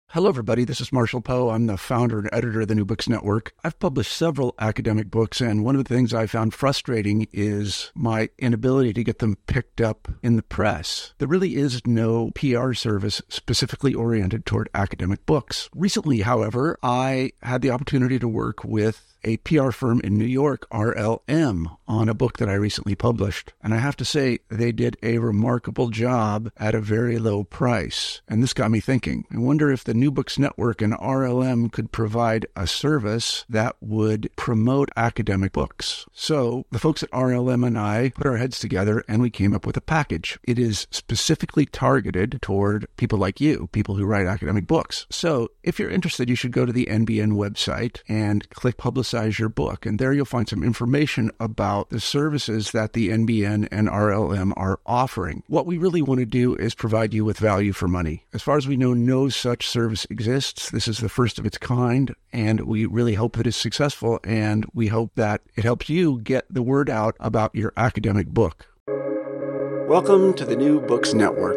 Hello, everybody. This is Marshall Poe. I'm the founder and editor of the New Books Network. I've published several academic books, and one of the things I found frustrating is my inability to get them picked up in the press. There really is no PR service specifically oriented toward academic books. Recently, however, I had the opportunity to work with a PR firm in New York, RLM, on a book that I recently published. And I have to say, they did a remarkable job at a very low price. And this got me thinking. I wonder if the New Books Network and RLM could provide a service that would promote academic books. So the folks at RLM and I put our heads together and we came up with a package. It is specifically targeted toward people like you, people who write academic books. So if you're interested, you should go to the NBN website and click Publicize Your Book. And there you'll find some information about the services that the NBN and RLM are offering. What we really want to do is provide you with value for money. As far as we know, no such service exists. This is the first of its kind, and we really hope that it's successful, and we hope that it helps you get the word out about your academic book. Welcome to the New Books Network.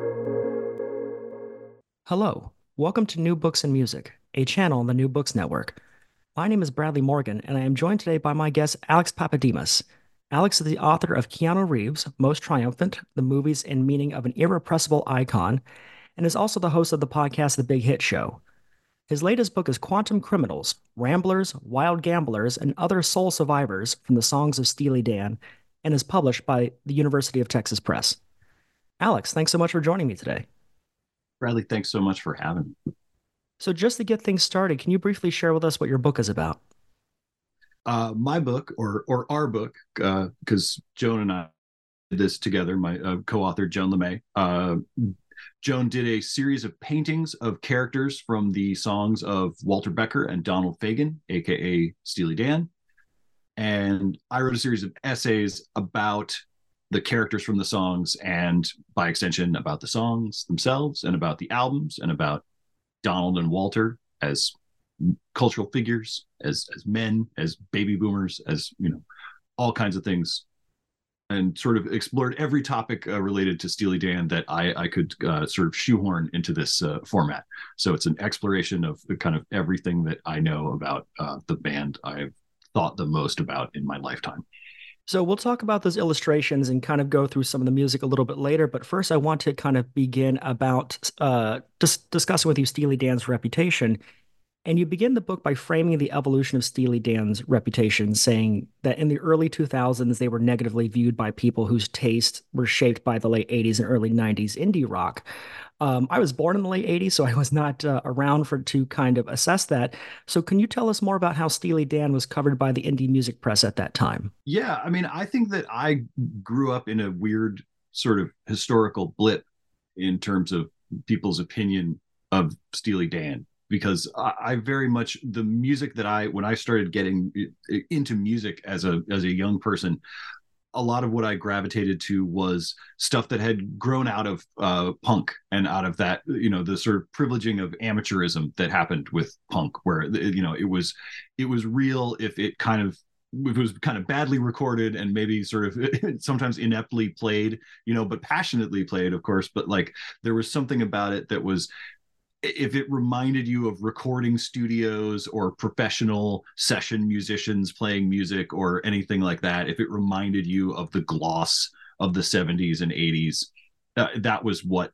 Hello. Welcome to New Books and Music, a channel on the New Books Network. My name is Bradley Morgan, and I am joined today by my guest, Alex Pappademas. Alex is the author of Keanu Reeves' Most Triumphant, The Movies and Meaning of an Irrepressible Icon, and is also the host of the podcast The Big Hit Show. His latest book is Quantum Criminals, Ramblers, Wild Gamblers, and Other Soul Survivors from the Songs of Steely Dan, and is published by the University of Texas Press. Alex, thanks so much for joining me today. Bradley, thanks so much for having me. So just to get things started, can you briefly share with us what your book is about? My book, or our book, because Joan and I did this together, my co-author, Joan LeMay. Joan did a series of paintings of characters from the songs of Walter Becker and Donald Fagen, a.k.a. Steely Dan. And I wrote a series of essays about the characters from the songs and, by extension, about the songs themselves and about the albums and about Donald and Walter as cultural figures, as men, as baby boomers, as, all kinds of things, and sort of explored every topic related to Steely Dan that I could sort of shoehorn into this format. So it's an exploration of kind of everything that I know about the band I've thought the most about in my lifetime. So we'll talk about those illustrations and kind of go through some of the music a little bit later. But first, I want to kind of begin about discussing with you Steely Dan's reputation. And you begin the book by framing the evolution of Steely Dan's reputation, saying that in the early 2000s, they were negatively viewed by people whose tastes were shaped by the late 80s and early 90s indie rock. I was born in the late 80s, so I was not around to kind of assess that. So can you tell us more about how Steely Dan was covered by the indie music press at that time? Yeah, I mean, I think that I grew up in a weird sort of historical blip in terms of people's opinion of Steely Dan, because I very much, the music that when I started getting into music as a young person, a lot of what I gravitated to was stuff that had grown out of punk and out of that, the sort of privileging of amateurism that happened with punk, where, it was real if it was kind of badly recorded and maybe sort of sometimes ineptly played, but passionately played, of course. But like, there was something about it that was, if it reminded you of recording studios or professional session musicians playing music or anything like that, if it reminded you of the gloss of the 70s and 80s, that was what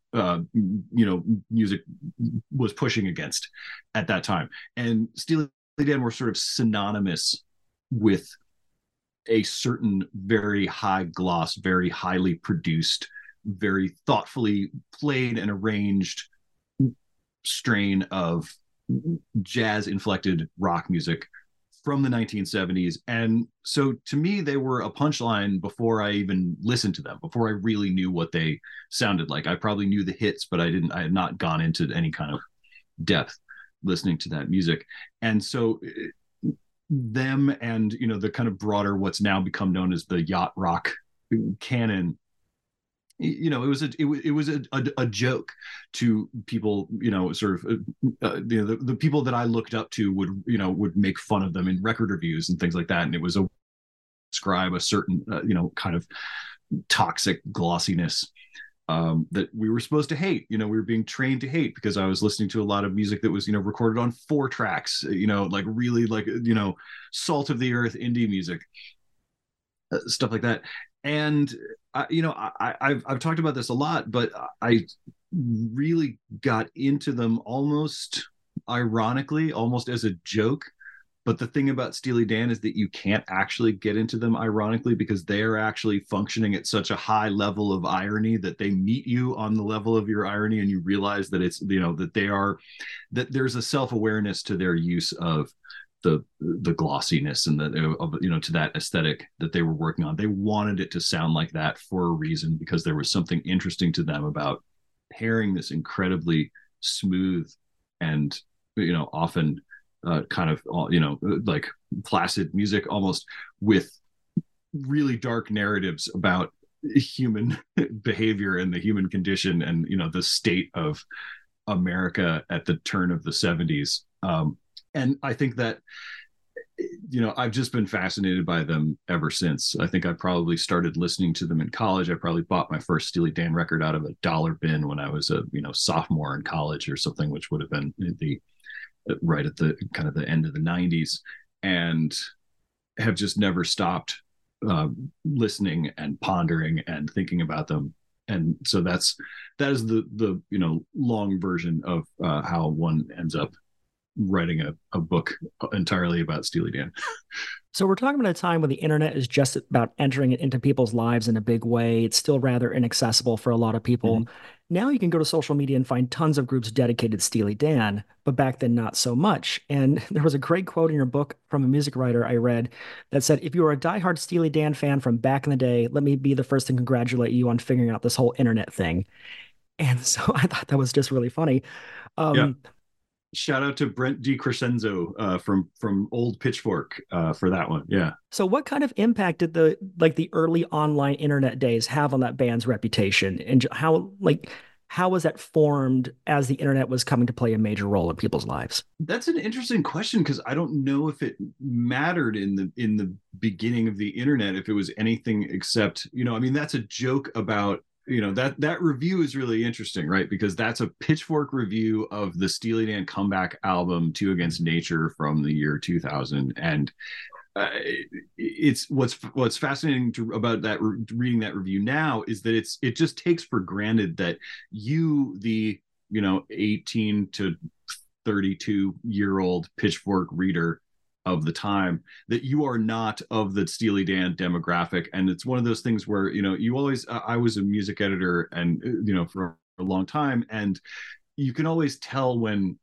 music was pushing against at that time. And Steely Dan were sort of synonymous with a certain very high gloss, very highly produced, very thoughtfully played and arranged strain of jazz inflected rock music from the 1970s. And so to me, they were a punchline before I even listened to them, before I really knew what they sounded like. I probably knew the hits, but I had not gone into any kind of depth listening to that music. And so them and, the kind of broader, what's now become known as the yacht rock canon, it was a joke to people, sort of the people that I looked up to would make fun of them in record reviews and things like that. And it was describe a certain kind of toxic glossiness that we were supposed to hate. We were being trained to hate because I was listening to a lot of music that was, recorded on 4 tracks, like really like, salt of the earth indie music, stuff like that. And I've talked about this a lot, but I really got into them almost ironically, almost as a joke. But the thing about Steely Dan is that you can't actually get into them ironically, because they're actually functioning at such a high level of irony that they meet you on the level of your irony, and you realize that it's, that there's a self-awareness to their use of the glossiness and to that aesthetic that they were working on. They wanted it to sound like that for a reason, because there was something interesting to them about pairing this incredibly smooth and, often kind of, like placid music almost, with really dark narratives about human behavior and the human condition and, the state of America at the turn of the 70s. And I think that, I've just been fascinated by them ever since. I think I probably started listening to them in college. I probably bought my first Steely Dan record out of a dollar bin when I was a, sophomore in college or something, which would have been right at the kind of the end of the 90s, and have just never stopped listening and pondering and thinking about them. And so that is the long version of how one ends up writing a book entirely about Steely Dan. So we're talking about a time when the internet is just about entering it into people's lives in a big way. It's still rather inaccessible for a lot of people. Mm-hmm. Now you can go to social media and find tons of groups dedicated to Steely Dan, but back then not so much. And there was a great quote in your book from a music writer I read that said, "If you are a diehard Steely Dan fan from back in the day, let me be the first to congratulate you on figuring out this whole internet thing." And so I thought that was just really funny. Yeah. Shout out to Brent DiCrescenzo from Old Pitchfork for that one. Yeah. So what kind of impact did the early online internet days have on that band's reputation, and how was that formed as the internet was coming to play a major role in people's lives? That's an interesting question, because I don't know if it mattered in the beginning of the internet, if it was anything except, that's a joke about, that review is really interesting, right? Because that's a Pitchfork review of the Steely Dan comeback album Two Against Nature from the year 2000. And it's what's fascinating about that, reading that review now, is that it just takes for granted that you, the 18 to 32-year-old Pitchfork reader of the time, that you are not of the Steely Dan demographic. And it's one of those things where, you always, I was a music editor and, for a long time, and you can always tell when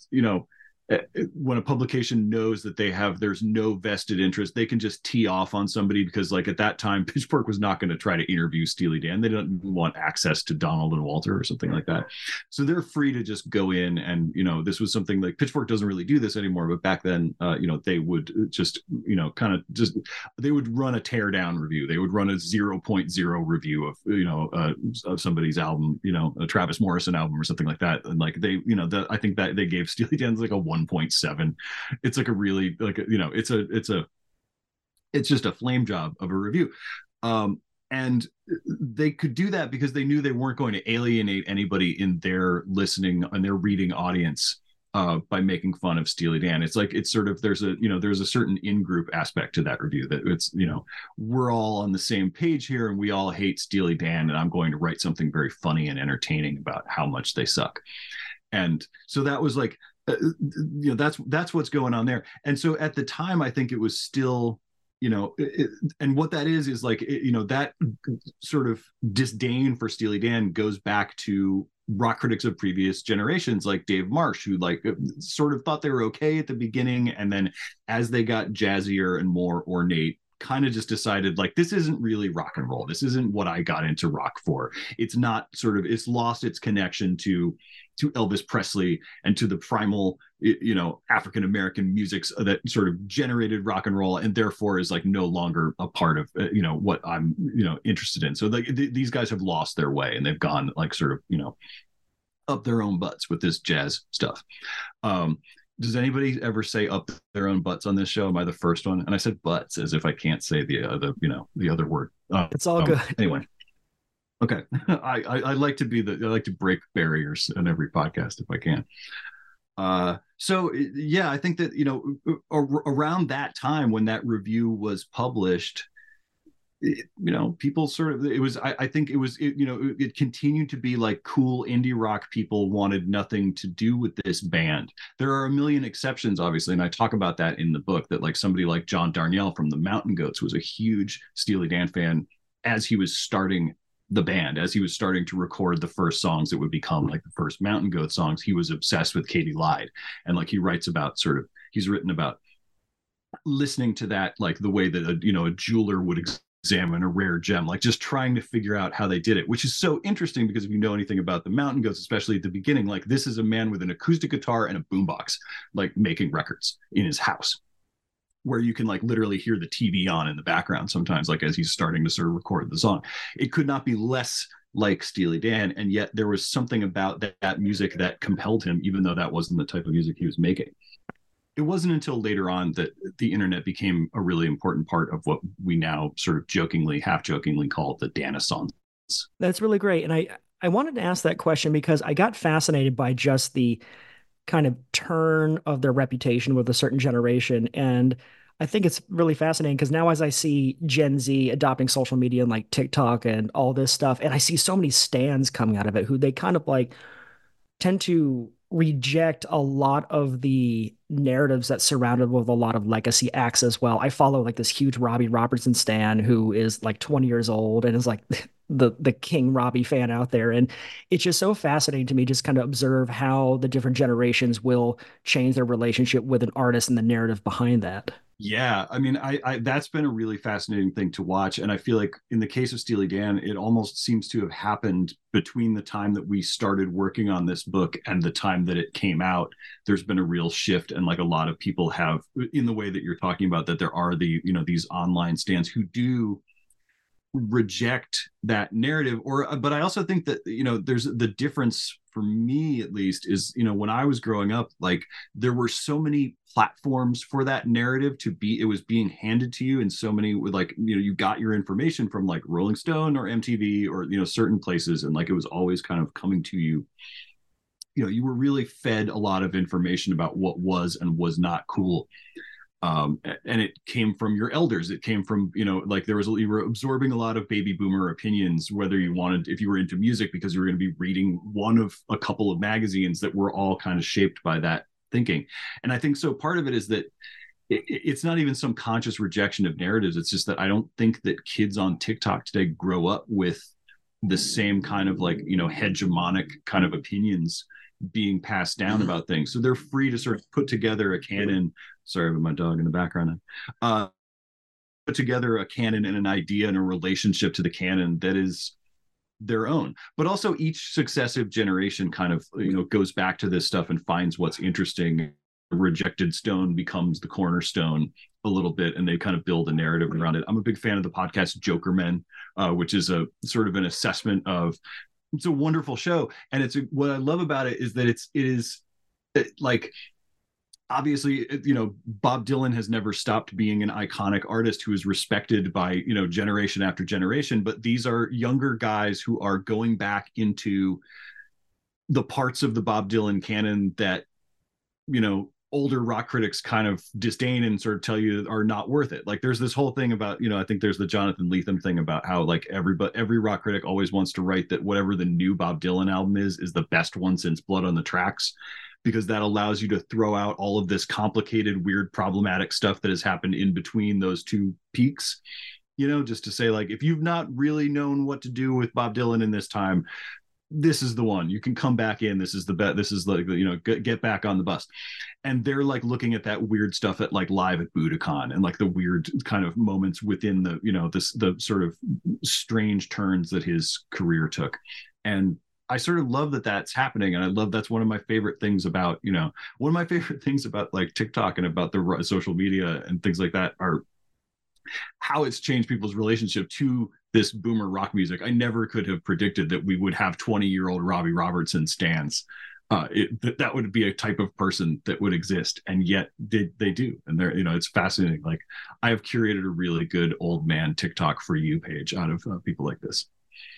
a publication knows that there's no vested interest. They can just tee off on somebody, because like at that time, Pitchfork was not going to try to interview Steely Dan. They don't want access to Donald and Walter or something like that. So they're free to just go in and, this was something like Pitchfork doesn't really do this anymore, but back then, they would just, they would run a tear down review. They would run a 0.0 review of somebody's album, a Travis Morrison album or something like that. And like they, I think that they gave Steely Dan's like a 1.7. It's like a really it's just a flame job of a review. And they could do that because they knew they weren't going to alienate anybody in their listening and their reading audience by making fun of Steely Dan. It's like, it's sort of, there's a certain in-group aspect to that review, that it's, we're all on the same page here and we all hate Steely Dan, and I'm going to write something very funny and entertaining about how much they suck. And so that was like, that's what's going on there. And so at the time, I think it was still, and what that is like, that sort of disdain for Steely Dan goes back to rock critics of previous generations, like Dave Marsh, who like sort of thought they were okay at the beginning, and then as they got jazzier and more ornate, kind of just decided like, this isn't really rock and roll. This isn't what I got into rock for. It's not it's lost its connection to Elvis Presley and to the primal, African-American musics that sort of generated rock and roll, and therefore is like no longer a part of, what I'm, interested in. So like these guys have lost their way, and they've gone like sort of, up their own butts with this jazz stuff. Does anybody ever say up their own butts on this show? Am I the first one? And I said butts as if I can't say the other word. It's all good. Anyway. Okay. I like to I like to break barriers in every podcast if I can. So yeah, I think that, around that time when that review was published, people sort of, it was, I think it was, it continued to be like cool indie rock people wanted nothing to do with this band. There are a million exceptions, obviously, and I talk about that in the book, that like somebody like John Darnielle from the Mountain Goats was a huge Steely Dan fan as he was starting the band, as he was starting to record the first songs that would become like the first Mountain Goat songs. He was obsessed with Katy Lied, and like he writes about he's written about listening to that, like the way that a jeweler would examine a rare gem, like just trying to figure out how they did it, which is so interesting because if you know anything about the Mountain Goats, especially at the beginning, like this is a man with an acoustic guitar and a boombox, like making records in his house, where you can like literally hear the TV on in the background sometimes, like as he's starting to sort of record the song. It could not be less like Steely Dan, and yet there was something about that music that compelled him, even though that wasn't the type of music he was making. It wasn't until later on that the internet became a really important part of what we now sort of jokingly, half jokingly call the Danaissance. That's really great. And I wanted to ask that question because I got fascinated by just the kind of turn of their reputation with a certain generation. And I think it's really fascinating because now as I see Gen Z adopting social media and like TikTok and all this stuff, and I see so many stands coming out of it who they kind of like tend to reject a lot of the narratives that surrounded with a lot of legacy acts as well. I follow like this huge Robbie Robertson stan who is like 20 years old and is like the King Robbie fan out there. And it's just so fascinating to me just kind of observe how the different generations will change their relationship with an artist and the narrative behind that. Yeah, I mean, I that's been a really fascinating thing to watch, and I feel like in the case of Steely Dan, it almost seems to have happened between the time that we started working on this book and the time that it came out. There's been a real shift, and like a lot of people have, in the way that you're talking about, that there are these online stands who do reject that narrative, but I also think that there's the difference for me, at least, is when I was growing up, like there were so many platforms for that narrative it was being handed to you in so many, with like you got your information from like Rolling Stone or MTV or certain places, and like it was always kind of coming to you. You were really fed a lot of information about what was and was not cool, and it came from your elders. It came from like you were absorbing a lot of baby boomer opinions, whether if you were into music, because you were going to be reading one of a couple of magazines that were all kind of shaped by that thinking. And I think so part of it is that it's not even some conscious rejection of narratives. It's just that I don't think that kids on TikTok today grow up with the same kind of like hegemonic kind of opinions being passed down about things, so they're free to sort of put together a canon. Sorry about my dog in the background. Put together a canon and an idea and a relationship to the canon that is their own. But also each successive generation kind of goes back to this stuff and finds what's interesting. The rejected stone becomes the cornerstone a little bit, and they kind of build a narrative around it. I'm a big fan of the podcast Jokermen, which is a sort of an assessment of. It's a wonderful show, and what I love about it is that it is like, obviously, Bob Dylan has never stopped being an iconic artist who is respected by generation after generation, but these are younger guys who are going back into the parts of the Bob Dylan canon that older rock critics kind of disdain and sort of tell you are not worth it. Like there's this whole thing about, I think there's the Jonathan Lethem thing about how like every rock critic always wants to write that whatever the new Bob Dylan album is the best one since Blood on the Tracks, because that allows you to throw out all of this complicated, weird, problematic stuff that has happened in between those two peaks. Just to say, like, if you've not really known what to do with Bob Dylan in this time, this is the one. You can come back in. This is the bet. This is like, get back on the bus. And they're like looking at that weird stuff at like live at Budokan, and like the weird kind of moments within the, the sort of strange turns that his career took. And I sort of love that that's happening. And I love, that's one of my favorite things about, one of my favorite things about like TikTok and about the social media and things like that are how it's changed people's relationship to this boomer rock music. I never could have predicted that we would have 20-year-old Robbie Robertson stans. That would be a type of person that would exist, and yet they do. And they're, it's fascinating. Like, I have curated a really good old man TikTok for you page out of people like this.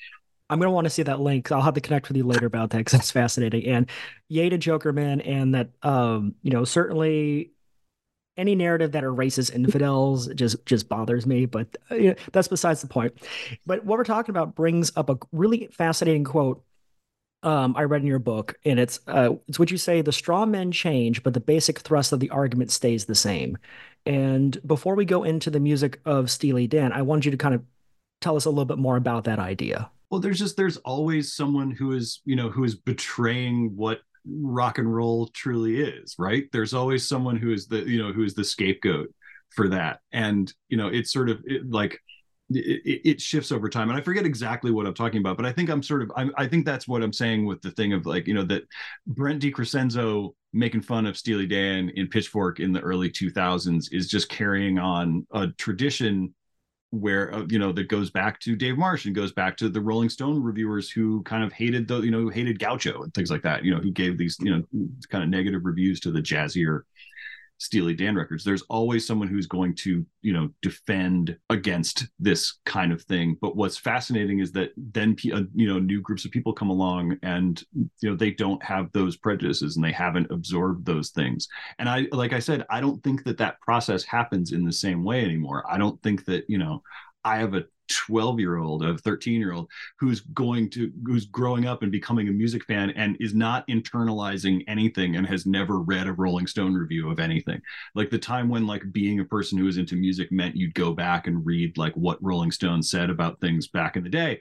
I'm gonna want to see that link. I'll have to connect with you later about that because that's fascinating. And yay to Jokerman, and that certainly any narrative that erases infidels just bothers me. But that's besides the point. But what we're talking about brings up a really fascinating quote I read in your book, and it's what you say: the straw men change, but the basic thrust of the argument stays the same. And before we go into the music of Steely Dan, I wanted you to kind of tell us a little bit more about that idea. Well, there's always someone who is, who is betraying what rock and roll truly is, right? There's always someone who is who is the scapegoat for that. And, it's sort of like it shifts over time. And I forget exactly what I'm talking about, but I think I think that's what I'm saying with the thing of like, that Brent DiCrescenzo making fun of Steely Dan in Pitchfork in the early 2000s is just carrying on a tradition where that goes back to Dave Marsh and goes back to the Rolling Stone reviewers who kind of hated who hated Gaucho and things like that, who gave these kind of negative reviews to the jazzier Steely Dan records. There's always someone who's going to defend against this kind of thing. But what's fascinating is that then new groups of people come along and they don't have those prejudices and they haven't absorbed those things. And like I said, I don't think that process happens in the same way anymore. I don't think that I have a 12-year-old, a 13-year-old who's growing up and becoming a music fan and is not internalizing anything and has never read a Rolling Stone review of anything. Like the time when like being a person who was into music meant you'd go back and read like what Rolling Stone said about things back in the day.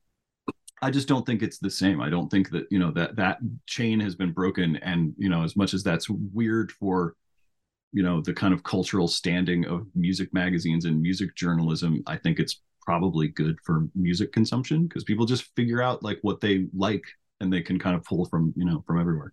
I just don't think it's the same. I don't think that that chain has been broken. And as much as that's weird for the kind of cultural standing of music magazines and music journalism, I think it's probably good for music consumption because people just figure out like what they like and they can kind of pull from from everywhere.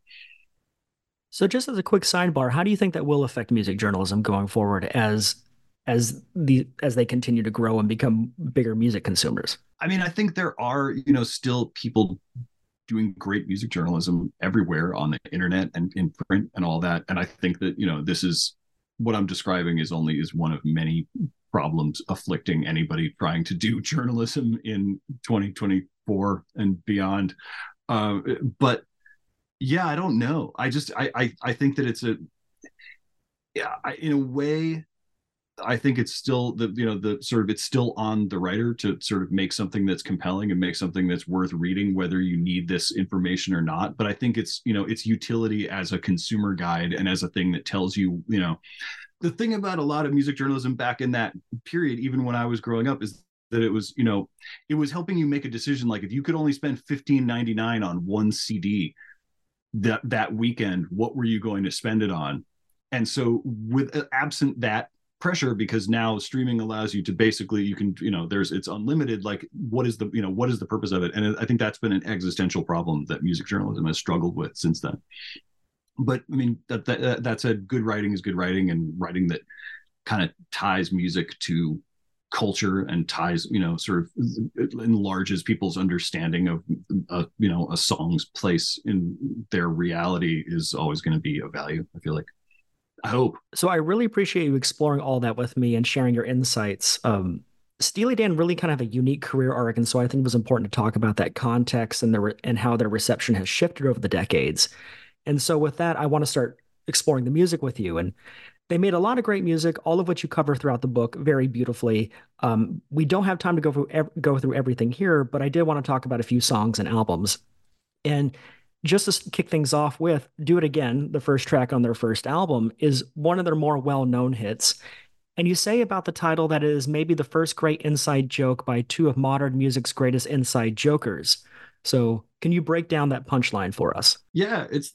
So just as a quick sidebar, how do you think that will affect music journalism going forward as they continue to grow and become bigger music consumers? I mean, I think there are still people doing great music journalism everywhere on the internet and in print and all that. And I think that, this is what I'm describing is one of many problems afflicting anybody trying to do journalism in 2024 and beyond. But yeah, I don't know. I think that in a way, I think it's still it's still on the writer to sort of make something that's compelling and make something that's worth reading, whether you need this information or not. But I think it's its utility as a consumer guide and as a thing that tells you, the thing about a lot of music journalism back in that period, even when I was growing up, is that it was, it was helping you make a decision. Like if you could only spend $15.99 on one CD that weekend, what were you going to spend it on? And so with absent that pressure, because now streaming allows you to basically it's unlimited, like what is the purpose of it? And I think that's been an existential problem that music journalism has struggled with since then. But I mean, that said, good writing is good writing, and writing that kind of ties music to culture and ties sort of enlarges people's understanding of a song's place in their reality is always going to be of value, I feel like. I hope. So I really appreciate you exploring all that with me and sharing your insights. Steely Dan really kind of a unique career arc, and so I think it was important to talk about that context and how their reception has shifted over the decades. And so with that, I want to start exploring the music with you. And they made a lot of great music, all of which you cover throughout the book very beautifully. We don't have time to go through everything here, but I did want to talk about a few songs and albums. And just to kick things off with, Do It Again, the first track on their first album, is one of their more well-known hits. And you say about the title that it is maybe the first great inside joke by two of modern music's greatest inside jokers. So can you break down that punchline for us? Yeah, it's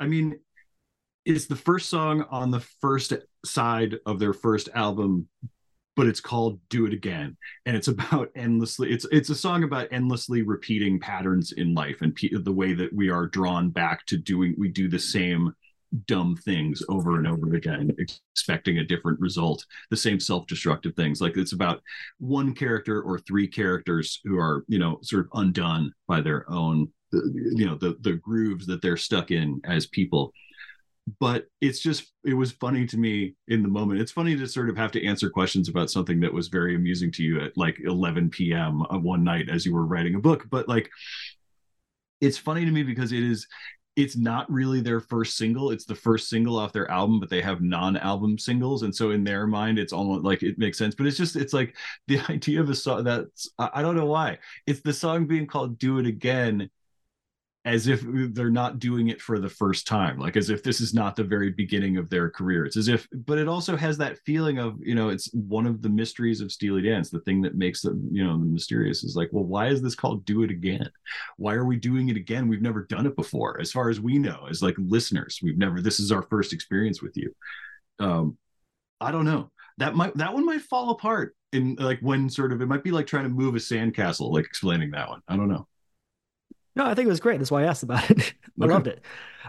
the first song on the first side of their first album, but it's called Do It Again. And it's about it's a song about endlessly repeating patterns in life and the way that we are drawn back to we do the same dumb things over and over again, expecting a different result, the same self-destructive things. Like it's about one character or three characters who are, sort of undone by their own, the grooves that they're stuck in as people. but it was funny to me in the moment. It's funny to sort of have to answer questions about something that was very amusing to you at like 11 p.m. One night as you were writing a book. But like, it's funny to me because it's not really their first single. It's the first single off their album, but they have non-album singles. And so in their mind, it's almost like it makes sense. But it's like the idea of a song that's, I don't know why. It's the song being called Do It Again, as if they're not doing it for the first time, like as if this is not the very beginning of their career. It's as if, but it also has that feeling of, it's one of the mysteries of Steely Dan. The thing that makes them, the mysterious is like, well, why is this called Do It Again? Why are we doing it again? We've never done it before. As far as we know, as like listeners, this is our first experience with you. I don't know. That one might fall apart in like when sort of, it might be like trying to move a sandcastle, like explaining that one. I don't know. No, I think it was great. That's why I asked about it. I loved it.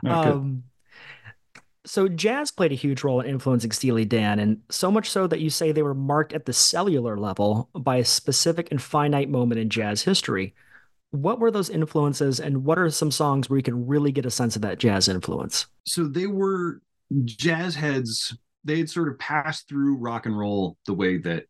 So jazz played a huge role in influencing Steely Dan, and so much so that you say they were marked at the cellular level by a specific and finite moment in jazz history. What were those influences, and what are some songs where you can really get a sense of that jazz influence? So they were jazz heads. They had sort of passed through rock and roll the way that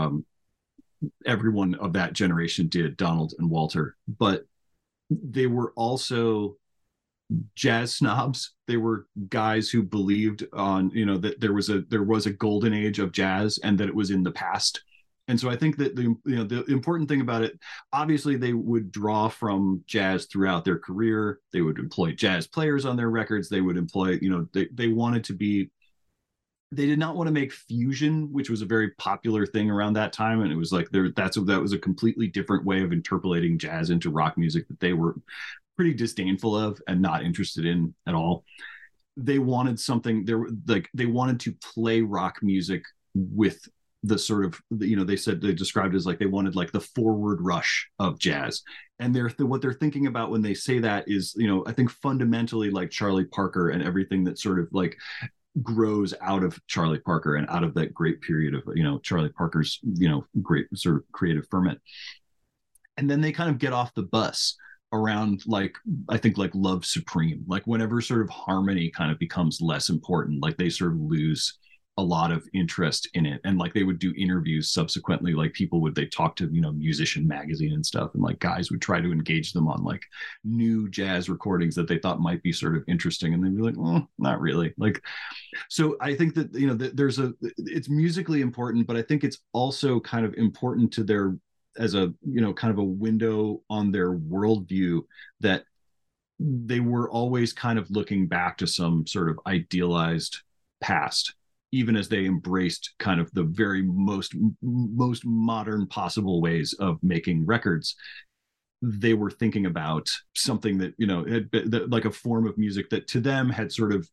everyone of that generation did, Donald and Walter, but they were also jazz snobs. They were guys who believed on, that there was a golden age of jazz and that it was in the past. And so I think that the important thing about it, obviously they would draw from jazz throughout their career. They would employ jazz players on their records. They would employ, they wanted to be, they did not want to make fusion, which was a very popular thing around that time. And it was like, that was a completely different way of interpolating jazz into rock music that they were pretty disdainful of and not interested in at all. They wanted something, they wanted to play rock music with the sort of, they described it as like, they wanted like the forward rush of jazz. And what they're thinking about when they say that is, I think fundamentally like Charlie Parker and everything that sort of like grows out of Charlie Parker and out of that great period of, Charlie Parker's, great sort of creative ferment. And then they kind of get off the bus around like, I think like Love Supreme, like whenever sort of harmony kind of becomes less important, like they sort of lose a lot of interest in it. And like they would do interviews subsequently, like they talk to, Musician Magazine and stuff. And like guys would try to engage them on like new jazz recordings that they thought might be sort of interesting. And they'd be like, well, not really. Like, so I think that, it's musically important, but I think it's also kind of important to their, as a, kind of a window on their worldview, that they were always kind of looking back to some sort of idealized past, even as they embraced kind of the very most modern possible ways of making records. They were thinking about something that, had been, like a form of music that to them had sort of,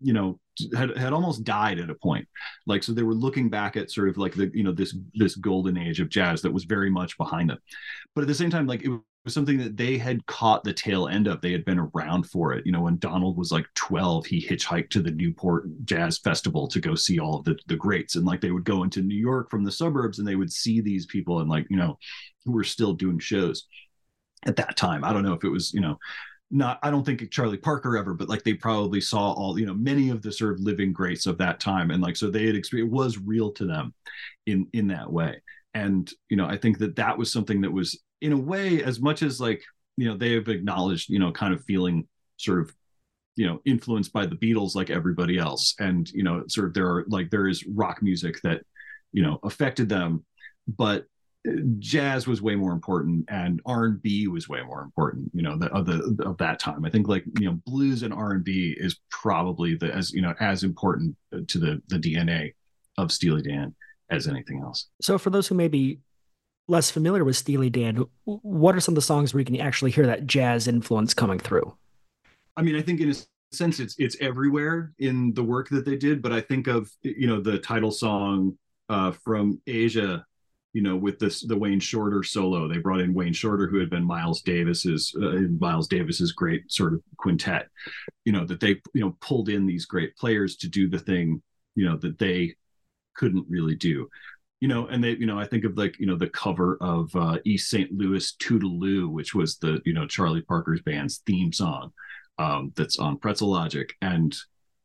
had almost died at a point. Like, so they were looking back at sort of like the, this golden age of jazz that was very much behind them. But at the same time, like it was something that they had caught the tail end of. They had been around for it. When Donald was like 12, he hitchhiked to the Newport Jazz Festival to go see all of the greats. And like they would go into New York from the suburbs and they would see these people and like, who were still doing shows at that time. I don't know if it was, I don't think Charlie Parker ever, but like they probably saw all, many of the sort of living greats of that time. And like, so they had experienced, it was real to them in that way. And, I think that was something that was in a way, as much as like, they have acknowledged, kind of feeling sort of, influenced by the Beatles, like everybody else. And, sort of there is rock music that, affected them, but jazz was way more important and R&B was way more important, of that time. I think like, blues and R&B is probably as important to the DNA of Steely Dan as anything else. So for those who may be less familiar with Steely Dan, what are some of the songs where you can actually hear that jazz influence coming through? I mean, I think in a sense it's everywhere in the work that they did, but I think of, the title song from Asia, with the Wayne Shorter solo. They brought in Wayne Shorter, who had been Miles Davis's great sort of quintet, that they, pulled in these great players to do the thing, that they couldn't really do. And they, I think of like, the cover of East St. Louis Toodaloo, which was the, Charlie Parker's band's theme song, that's on Pretzel Logic. And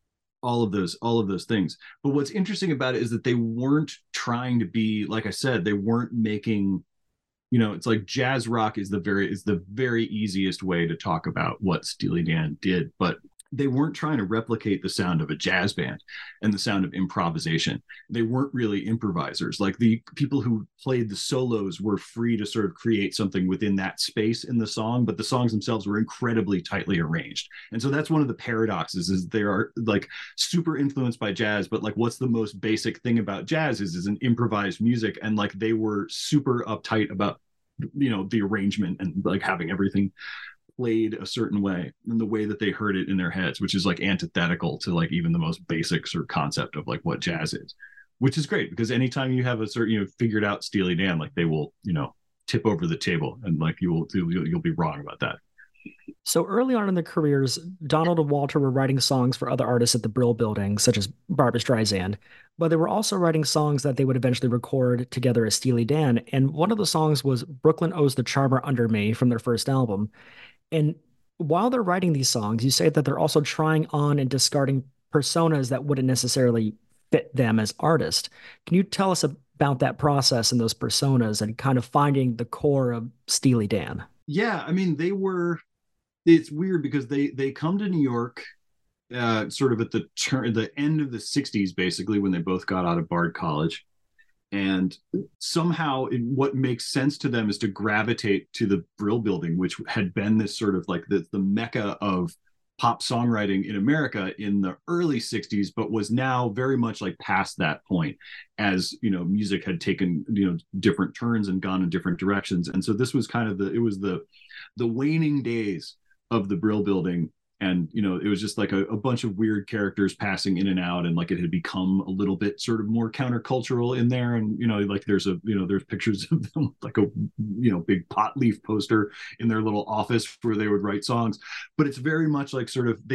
all of those things. But what's interesting about it is that they weren't trying to be, like I said, they weren't making, it's like jazz rock is the very easiest way to talk about what Steely Dan did, but they weren't trying to replicate the sound of a jazz band and the sound of improvisation. They weren't really improvisers. Like the people who played the solos were free to sort of create something within that space in the song, but the songs themselves were incredibly tightly arranged. And so that's one of the paradoxes, is they are like super influenced by jazz, but like what's the most basic thing about jazz is an improvised music. And like they were super uptight about the arrangement and like having everything played a certain way in the way that they heard it in their heads, which is like antithetical to like even the most basic sort of concept of like what jazz is, which is great because anytime you have a certain, figured out Steely Dan, like they will, tip over the table and like you'll be wrong about that. So early on in their careers, Donald and Walter were writing songs for other artists at the Brill Building, such as Barbra Streisand, but they were also writing songs that they would eventually record together as Steely Dan. And one of the songs was Brooklyn Owes the Charmer Under Me from their first album. And while they're writing these songs, you say that they're also trying on and discarding personas that wouldn't necessarily fit them as artists. Can you tell us about that process and those personas and kind of finding the core of Steely Dan? Yeah, I mean, it's weird because they come to New York sort of at the end of the 60s, basically, when they both got out of Bard College. And somehow what makes sense to them is to gravitate to the Brill Building, which had been this sort of like the mecca of pop songwriting in America in the early 60s, but was now very much like past that point as, music had taken, different turns and gone in different directions. And so this was kind of the waning days of the Brill Building. And, it was just like a bunch of weird characters passing in and out. And like it had become a little bit sort of more countercultural in there. And, like there's pictures of them, like a, big pot leaf poster in their little office where they would write songs. But it's very much like sort of they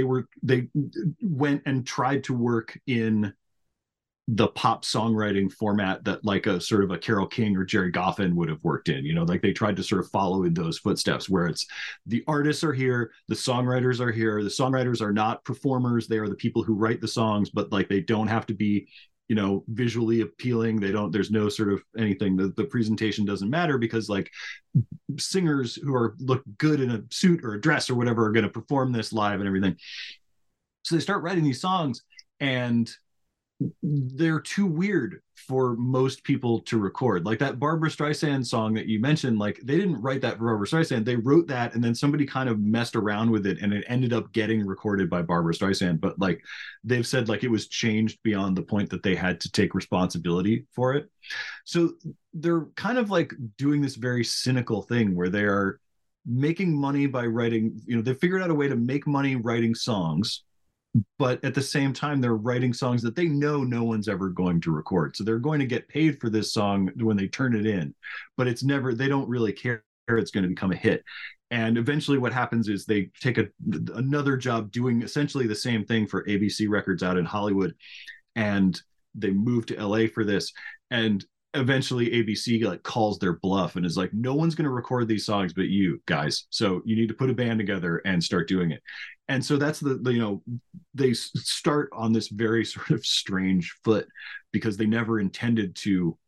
went and tried to work in the pop songwriting format that like a sort of a Carole King or Jerry Goffin would have worked in, like they tried to sort of follow in those footsteps where it's the artists are here, the songwriters are here. The songwriters are not performers. They are the people who write the songs, but like, they don't have to be, visually appealing. There's no sort of anything. The presentation doesn't matter because like singers who look good in a suit or a dress or whatever are going to perform this live and everything. So they start writing these songs and they're too weird for most people to record. Like that Barbra Streisand song that you mentioned, like they didn't write that for Barbra Streisand. They wrote that and then somebody kind of messed around with it and it ended up getting recorded by Barbra Streisand. But like they've said, like it was changed beyond the point that they had to take responsibility for it. So they're kind of like doing this very cynical thing where they are making money by writing, they figured out a way to make money writing songs, but at the same time they're writing songs that they know no one's ever going to record, so they're going to get paid for this song when they turn it in, but they don't really care it's going to become a hit. And eventually what happens is they take another job doing essentially the same thing for ABC Records out in Hollywood, and they move to LA for this, and eventually ABC like calls their bluff and is like, no one's going to record these songs but you guys, so you need to put a band together and start doing it. And so that's they start on this very sort of strange foot because they never intended to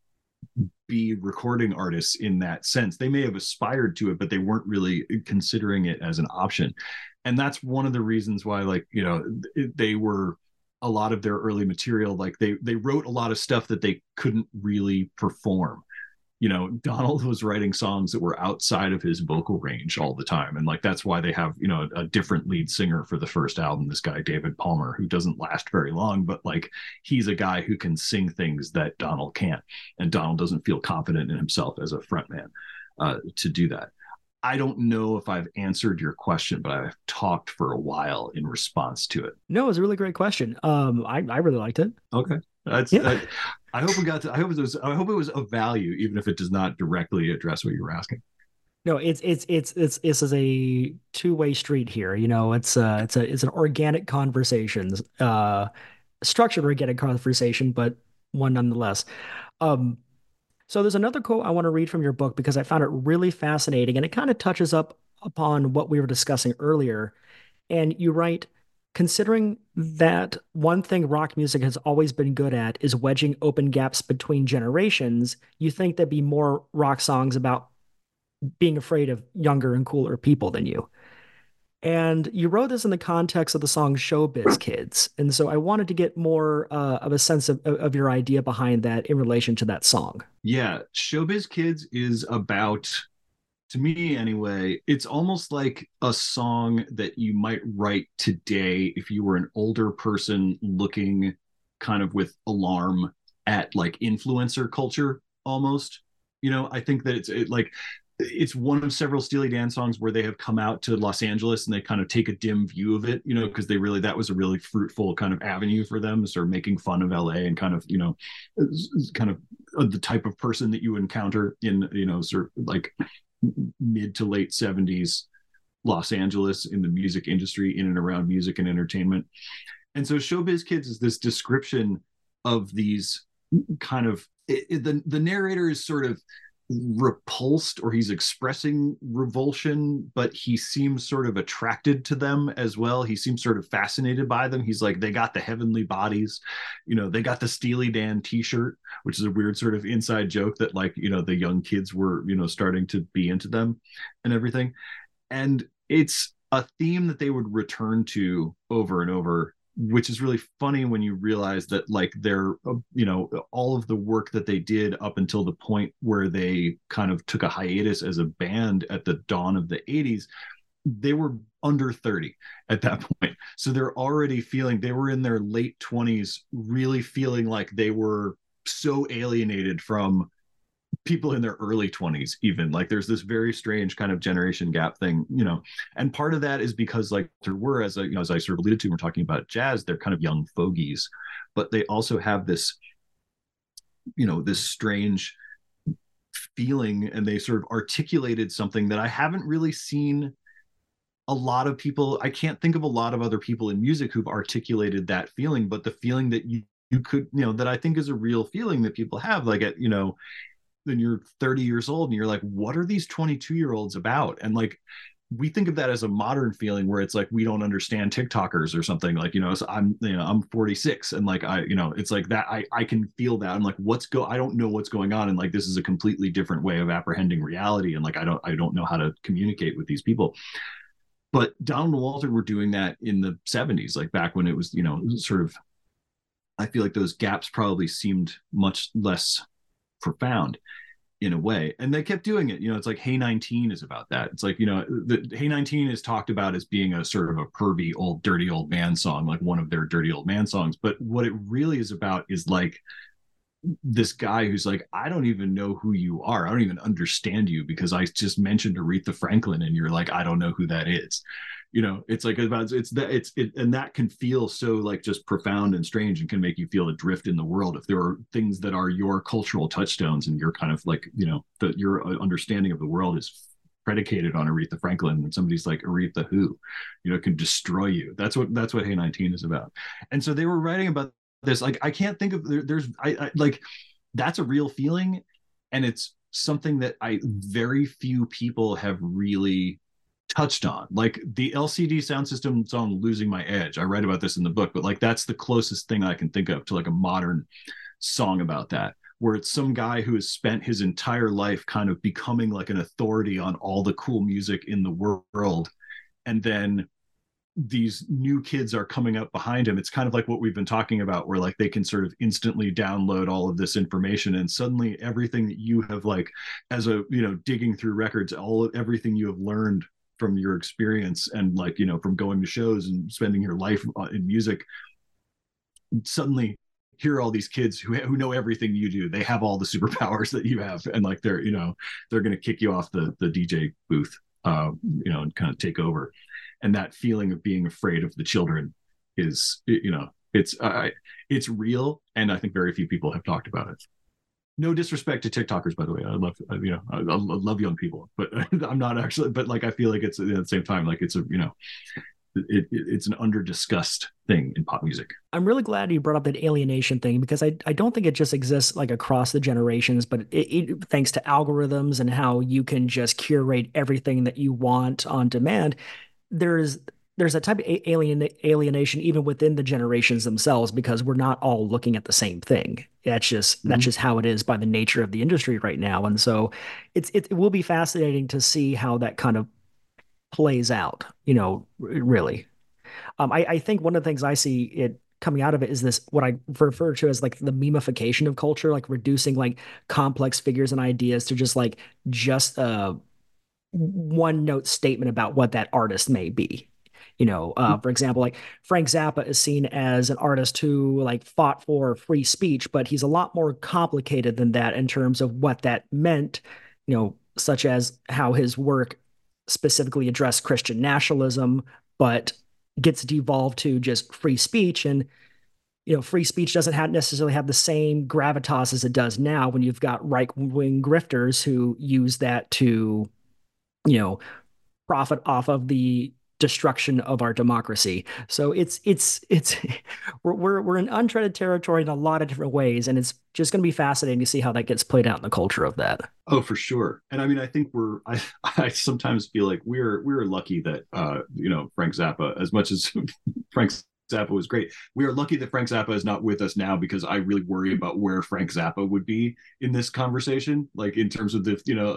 be recording artists in that sense. They may have aspired to it, but they weren't really considering it as an option. And that's one of the reasons why, like, they were, a lot of their early material, like they wrote a lot of stuff that they couldn't really perform. Donald was writing songs that were outside of his vocal range all the time. And like, that's why they have, a different lead singer for the first album, this guy, David Palmer, who doesn't last very long, but like, he's a guy who can sing things that Donald can't. And Donald doesn't feel confident in himself as a frontman to do that. I don't know if I've answered your question, but I've talked for a while in response to it. No, it was a really great question. I really liked it. Okay. I hope I hope it was of value, even if it does not directly address what you were asking. No, it's is a two-way street here. It's an organic conversation, structured organic conversation, but one nonetheless. So there's another quote I want to read from your book because I found it really fascinating and it kind of touches upon what we were discussing earlier. And you write, considering that one thing rock music has always been good at is wedging open gaps between generations, you think there'd be more rock songs about being afraid of younger and cooler people than you. And you wrote this in the context of the song Showbiz Kids. And so I wanted to get more of a sense of your idea behind that in relation to that song. Yeah, Showbiz Kids is about, to me anyway, it's almost like a song that you might write today if you were an older person looking kind of with alarm at like influencer culture almost. I think that it's one of several Steely Dan songs where they have come out to Los Angeles and they kind of take a dim view of it, because that was a really fruitful kind of avenue for them, sort of making fun of LA and kind of, kind of the type of person that you encounter in, sort of like mid to late 70s Los Angeles in the music industry, in and around music and entertainment. And so Showbiz Kids is this description of these kind of, the narrator is sort of repulsed, or he's expressing revulsion, but he seems sort of attracted to them as well. He seems sort of fascinated by them. He's like, they got the heavenly bodies, they got the Steely Dan t-shirt, which is a weird sort of inside joke that like, the young kids were, starting to be into them and everything. And it's a theme that they would return to over and over, which is really funny when you realize that like they're, all of the work that they did up until the point where they kind of took a hiatus as a band at the dawn of the 80s, they were under 30 at that point. So they're already feeling, they were in their late 20s, really feeling like they were so alienated from people in their early 20s. Even like there's this very strange kind of generation gap thing, and part of that is because like there were, as I sort of alluded to, we're talking about jazz, they're kind of young fogies, but they also have this this strange feeling, and they sort of articulated something that I haven't really seen a lot of people, I can't think of a lot of other people in music who've articulated that feeling, but the feeling that you could, that I think is a real feeling that people have, like at then you're 30 years old and you're like, what are these 22-year-olds about? And like we think of that as a modern feeling where it's like we don't understand TikTokers or something, like so I'm 46 and like it's like that I can feel that. I'm like, I don't know what's going on, and like this is a completely different way of apprehending reality, and like I don't know how to communicate with these people. But Donald and Walter were doing that in the 70s, like back when it was sort of, I feel like those gaps probably seemed much less profound in a way, and they kept doing it. It's like Hey 19 is about that. It's like the Hey 19 is talked about as being a sort of a pervy old dirty old man song, like one of their dirty old man songs, but what it really is about is like this guy who's like, I don't even know who you are, I don't even understand you, because I just mentioned Aretha Franklin and you're like, I don't know who that is. It's like about and that can feel so like just profound and strange, and can make you feel adrift in the world if there are things that are your cultural touchstones, and you're kind of like your understanding of the world is predicated on Aretha Franklin, and somebody's like, Aretha who, can destroy you. That's what Hey 19 is about. And so they were writing about this, like I can't think of, there's I like, that's a real feeling, and it's something that very few people have really touched on. Like the LCD Sound System song Losing My Edge, I write about this in the book, but like that's the closest thing I can think of to like a modern song about that, where it's some guy who has spent his entire life kind of becoming like an authority on all the cool music in the world, and then these new kids are coming up behind him. It's kind of like what we've been talking about, where like they can sort of instantly download all of this information, and suddenly everything that you have, like as a digging through records, everything you have learned from your experience and like from going to shows and spending your life in music, suddenly here are all these kids who know everything you do. They have all the superpowers that you have, and like they're going to kick you off the DJ booth, and kind of take over. And that feeling of being afraid of the children is, it's real, and I think very few people have talked about it. No disrespect to TikTokers, by the way. I love young people, but I'm not actually. But like, I feel like it's at the same time, like it's a it's an under discussed thing in pop music. I'm really glad you brought up that alienation thing, because I don't think it just exists like across the generations, but thanks to algorithms and how you can just curate everything that you want on demand, there's there's a type of alienation even within the generations themselves because we're not all looking at the same thing. That's just how it is by the nature of the industry right now. And so it will be fascinating to see how that kind of plays out, really. I think one of the things I see it coming out of it is this what I refer to as like the memification of culture, like reducing like complex figures and ideas to just one note statement about what that artist may be. For example, like Frank Zappa is seen as an artist who like fought for free speech, but he's a lot more complicated than that in terms of what that meant, such as how his work specifically addressed Christian nationalism, but gets devolved to just free speech. And free speech doesn't necessarily have the same gravitas as it does now when you've got right-wing grifters who use that to, profit off of the destruction of our democracy. So it's we're in uncharted territory in a lot of different ways, and it's just going to be fascinating to see how that gets played out in the culture of that. Oh, for sure. And I mean, I think I sometimes feel like we're lucky that Frank Zappa, as much as Frank Zappa was great. We are lucky that Frank Zappa is not with us now, because I really worry about where Frank Zappa would be in this conversation. Like in terms of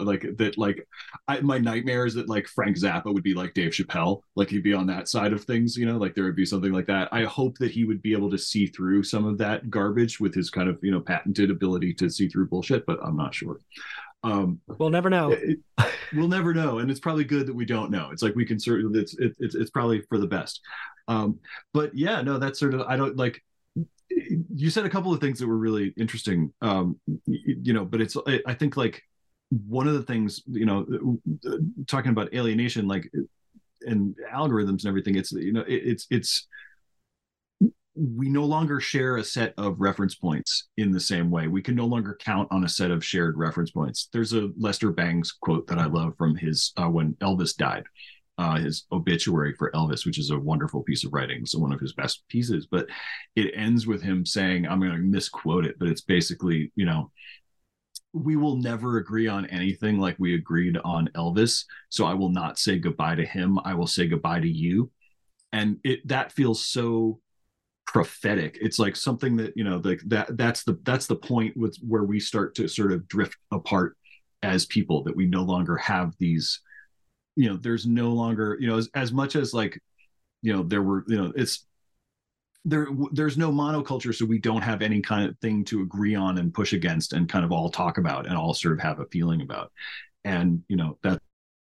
my nightmare is that like Frank Zappa would be like Dave Chappelle, like he'd be on that side of things, like there would be something like that. I hope that he would be able to see through some of that garbage with his kind of, patented ability to see through bullshit, but I'm not sure. We'll never know. We'll never know, and it's probably good that we don't know. It's like we can certainly it's probably for the best. But yeah, no, that's sort of, I don't like. You said a couple of things that were really interesting, but I think like one of the things, talking about alienation, like, and algorithms and everything, it's we no longer share a set of reference points in the same way. We can no longer count on a set of shared reference points. There's a Lester Bangs quote that I love from his when Elvis died, his obituary for Elvis, which is a wonderful piece of writing. So one of his best pieces, but it ends with him saying, I'm going to misquote it, but it's basically, we will never agree on anything like we agreed on Elvis. So I will not say goodbye to him. I will say goodbye to you. And that feels so prophetic. It's like something that, like that's the point with where we start to sort of drift apart as people, that we no longer have these, there's no longer, as much as like, there were, it's there's no monoculture, so we don't have any kind of thing to agree on and push against and kind of all talk about and all sort of have a feeling about. And that's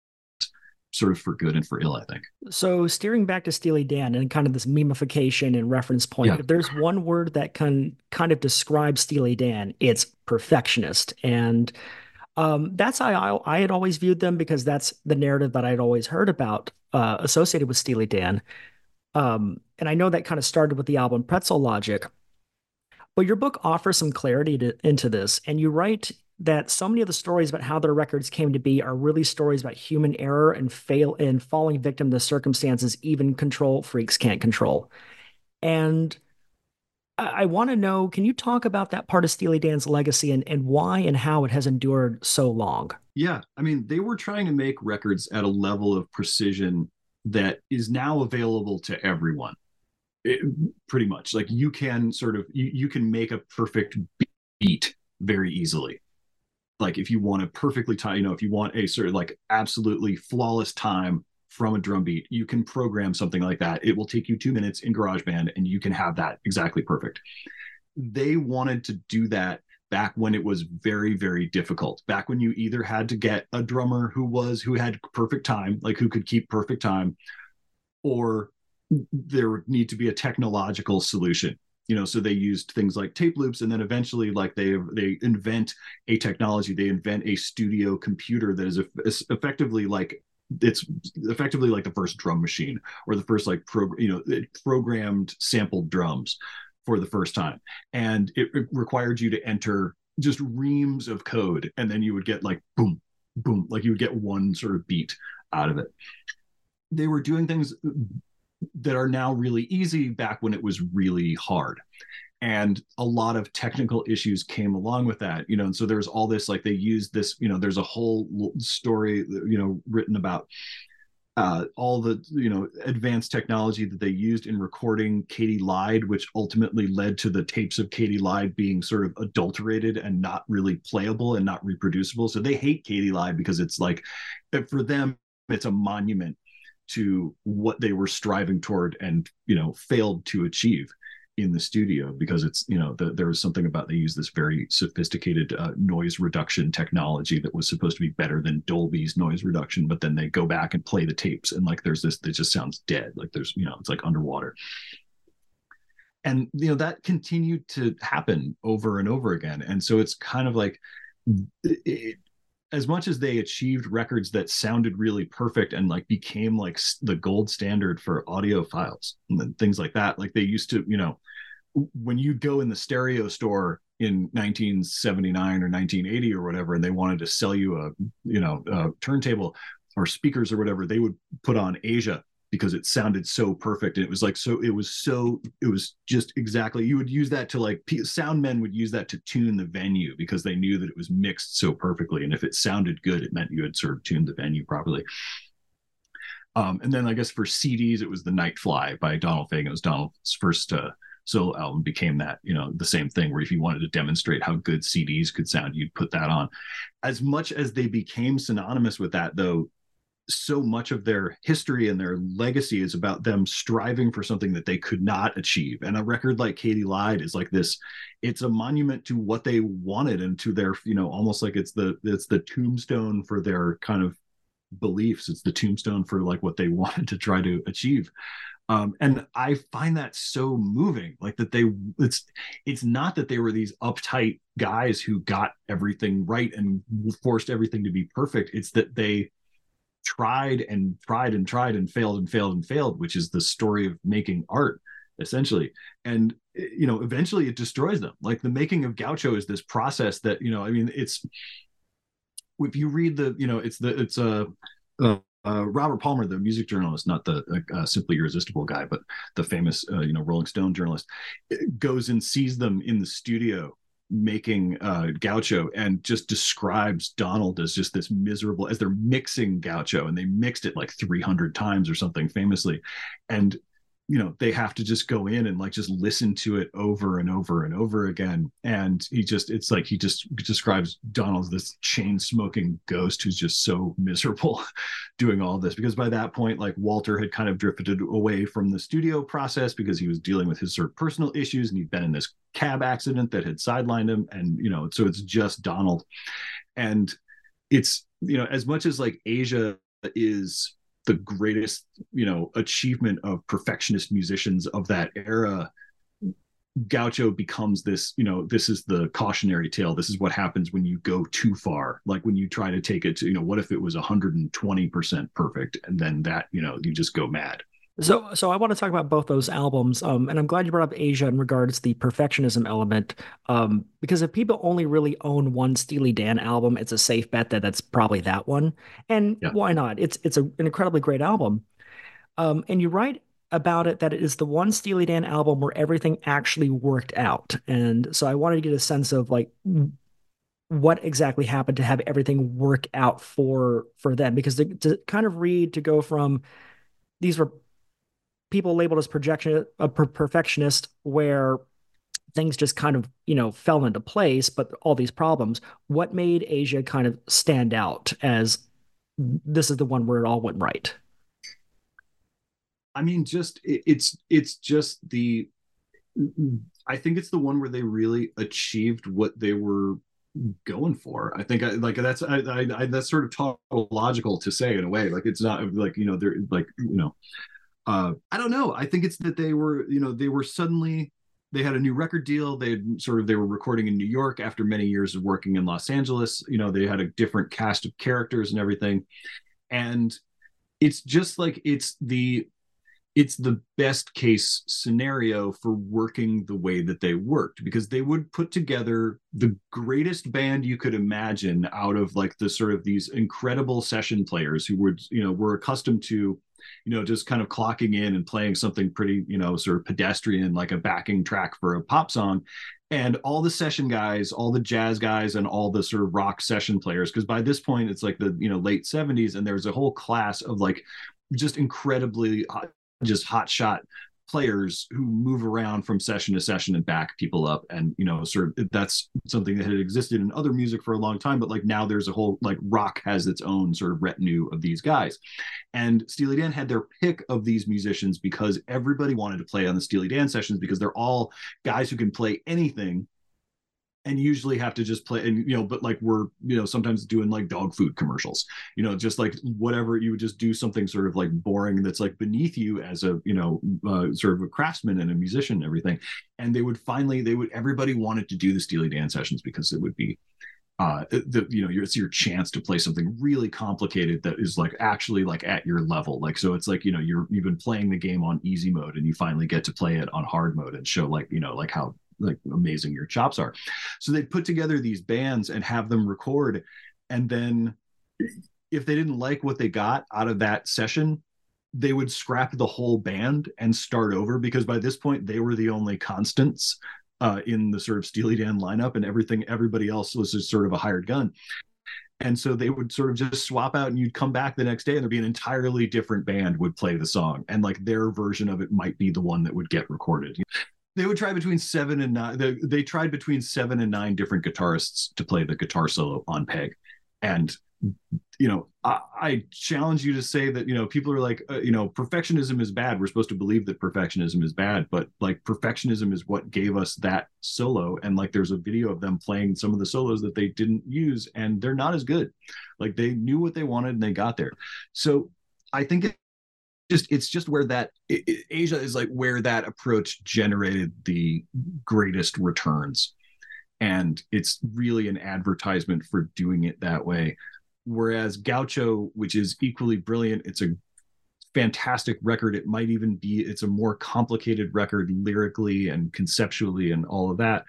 sort of for good and for ill, I think. So steering back to Steely Dan and kind of this memification and reference point, if there's one word that can kind of describe Steely Dan, it's perfectionist. And that's how I had always viewed them, because that's the narrative that I'd always heard about associated with Steely Dan. And I know that kind of started with the album Pretzel Logic, but your book offers some clarity into this. And you write that so many of the stories about how their records came to be are really stories about human error and falling victim to circumstances even control freaks can't control. And I want to know, can you talk about that part of Steely Dan's legacy and why and how it has endured so long? Yeah, I mean, they were trying to make records at a level of precision that is now available to everyone. Pretty much, like you can sort of you can make a perfect beat very easily. Like if you want a perfectly time, if you want a sort of like absolutely flawless time from a drum beat, you can program something like that. It will take you 2 minutes in GarageBand and you can have that exactly perfect. They wanted to do that back when it was very, very difficult. Back when you either had to get a drummer who had perfect time, like who could keep perfect time, or there would need to be a technological solution. So they used things like tape loops, and then eventually, like they invent a technology, they invent a studio computer that is effectively like the first drum machine, or the first like programmed sampled drums for the first time, and it required you to enter just reams of code, and then you would get like boom, boom, like you would get one sort of beat out of it. They were doing things that are now really easy back when it was really hard. And a lot of technical issues came along with that, and so there's all this, like they used this, there's a whole story, written about all the advanced technology that they used in recording Katy Lied, which ultimately led to the tapes of Katy Lied being sort of adulterated and not really playable and not reproducible. So they hate Katy Lied because it's like, for them, it's a monument to what they were striving toward and failed to achieve in the studio, because it's there was something about, they use this very sophisticated noise reduction technology that was supposed to be better than Dolby's noise reduction, but then they go back and play the tapes and like there's this, it just sounds dead, like there's it's like underwater. And that continued to happen over and over again. And so it's kind of like as much as they achieved records that sounded really perfect and like became like the gold standard for audiophiles and things like that, like they used to, when you go in the stereo store in 1979 or 1980 or whatever, and they wanted to sell you a turntable or speakers or whatever, they would put on Asia because it sounded so perfect. And it was like, it was just exactly, you would use that to like, sound men would use that to tune the venue because they knew that it was mixed so perfectly. And if it sounded good, it meant you had sort of tuned the venue properly. And then I guess for CDs, it was The Nightfly by Donald Fagen. It was Donald's first solo album, became that, the same thing where if you wanted to demonstrate how good CDs could sound, you'd put that on. As much as they became synonymous with that, though, so much of their history and their legacy is about them striving for something that they could not achieve. And a record like Katy Lied is like this, it's a monument to what they wanted and to their, almost like it's the tombstone for their kind of beliefs. It's the tombstone for like what they wanted to try to achieve. And I find that so moving, like that it's not that they were these uptight guys who got everything right and forced everything to be perfect. It's that they tried and tried and tried and failed and failed and failed, which is the story of making art, essentially. And eventually it destroys them. Like the making of Gaucho is this process that it's, if you read Robert Palmer, the music journalist, not the Simply Irresistible guy, but the famous Rolling Stone journalist, goes and sees them in the studio making Gaucho and just describes Donald as just this miserable, as they're mixing Gaucho, and they mixed it like 300 times or something famously, and they have to just go in and like just listen to it over and over and over again. And he just describes Donald as this chain smoking ghost who's just so miserable doing all this, because by that point, like Walter had kind of drifted away from the studio process because he was dealing with his sort of personal issues, and he'd been in this cab accident that had sidelined him. And so it's just Donald. And it's as much as like Asia is the greatest achievement of perfectionist musicians of that era, Gaucho becomes this, this is the cautionary tale. This is what happens when you go too far. Like when you try to take it to, what if it was 120% perfect, and then that, you just go mad. So I want to talk about both those albums, and I'm glad you brought up Asia in regards to the perfectionism element, because if people only really own one Steely Dan album, it's a safe bet that that's probably that one. And yeah, why not? It's an incredibly great album, and you write about it that it is the one Steely Dan album where everything actually worked out. And so I wanted to get a sense of like what exactly happened to have everything work out for them, because to kind of read, to go from these were people labeled as perfectionist, where things just kind of, fell into place, but all these problems, what made Asia kind of stand out as this is the one where it all went right? I mean, it's just I think it's the one where they really achieved what they were going for. I think that's sort of tautological to say in a way, like it's not like, they're like, I don't know. I think it's that they were suddenly, they had a new record deal. They were recording in New York after many years of working in Los Angeles. They had a different cast of characters and everything. And it's just like, it's the best case scenario for working the way that they worked, because they would put together the greatest band you could imagine out of like the sort of these incredible session players who would, were accustomed to, just kind of clocking in and playing something pretty, sort of pedestrian, like a backing track for a pop song. And all the session guys, all the jazz guys, and all the sort of rock session players, because by this point it's like the, late 70s, and there's a whole class of like just incredibly just hot shot players who move around from session to session and back people up. And, sort of that's something that had existed in other music for a long time, but like now there's a whole, like, rock has its own sort of retinue of these guys. And Steely Dan had their pick of these musicians because everybody wanted to play on the Steely Dan sessions because they're all guys who can play anything and usually have to just play, and but like we're sometimes doing like dog food commercials, just like whatever, you would just do something sort of like boring that's like beneath you as a sort of a craftsman and a musician and everything. And everybody wanted to do the Steely Dan sessions because it would be it's your chance to play something really complicated that is like actually like at your level. Like, so it's like, you've been playing the game on easy mode and you finally get to play it on hard mode and show like, like how like amazing your chops are. So they'd put together these bands and have them record. And then if they didn't like what they got out of that session, they would scrap the whole band and start over, because by this point they were the only constants in the sort of Steely Dan lineup, and everybody else was just sort of a hired gun. And so they would sort of just swap out, and you'd come back the next day and there'd be an entirely different band would play the song. And like their version of it might be the one that would get recorded. They would try between 7 and 9. They tried between 7 and 9 different guitarists to play the guitar solo on Peg. And, I challenge you to say that, people are like, perfectionism is bad. We're supposed to believe that perfectionism is bad, but like perfectionism is what gave us that solo. And like, there's a video of them playing some of the solos that they didn't use, and they're not as good. Like, they knew what they wanted and they got there. So I think it's just where Asia is like where that approach generated the greatest returns. And it's really an advertisement for doing it that way. Whereas Gaucho, which is equally brilliant, it's a fantastic record. It might even be, it's a more complicated record lyrically and conceptually and all of that.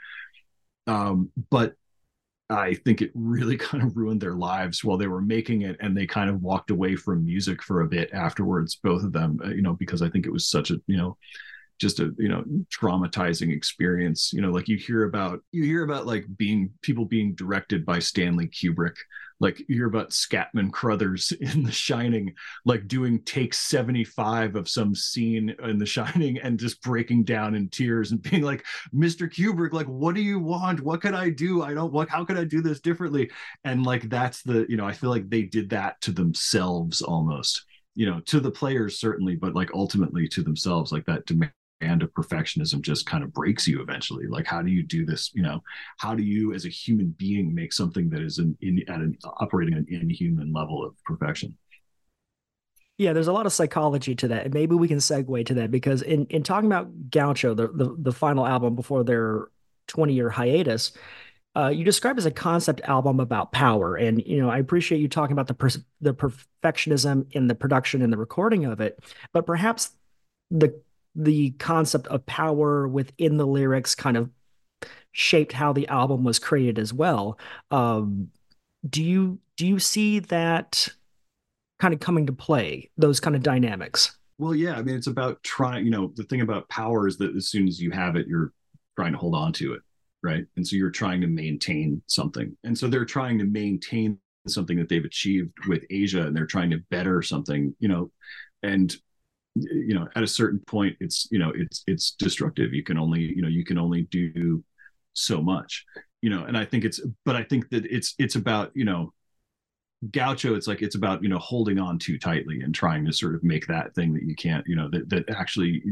But I think it really kind of ruined their lives while they were making it, and they kind of walked away from music for a bit afterwards, both of them, because I think it was such a, just a, traumatizing experience. Like you hear about like people being directed by Stanley Kubrick. Like you hear about Scatman Crothers in The Shining, like doing take 75 of some scene in The Shining and just breaking down in tears and being like, Mr. Kubrick, like, what do you want? What can I do? How can I do this differently? And like, that's I feel like they did that to themselves almost, to the players certainly, but like ultimately to themselves. Like that demand of perfectionism just kind of breaks you eventually. Like, how do you do this? How do you as a human being make something that is operating an inhuman level of perfection? Yeah, there's a lot of psychology to that. And maybe we can segue to that, because in talking about Gaucho, the final album before their 20-year hiatus, you described as a concept album about power. And, I appreciate you talking about the perfectionism in the production and the recording of it, but perhaps the concept of power within the lyrics kind of shaped how the album was created as well. Do you see that kind of coming to play, those kind of dynamics? Well, yeah, I mean, it's about trying, the thing about power is that as soon as you have it, you're trying to hold on to it, right? And so you're trying to maintain something. And so they're trying to maintain something that they've achieved with Asia, and they're trying to better something, and at a certain point it's destructive. You can only do so much, and I think that it's about, Gaucho, it's about holding on too tightly and trying to sort of make that thing that you can't, that actually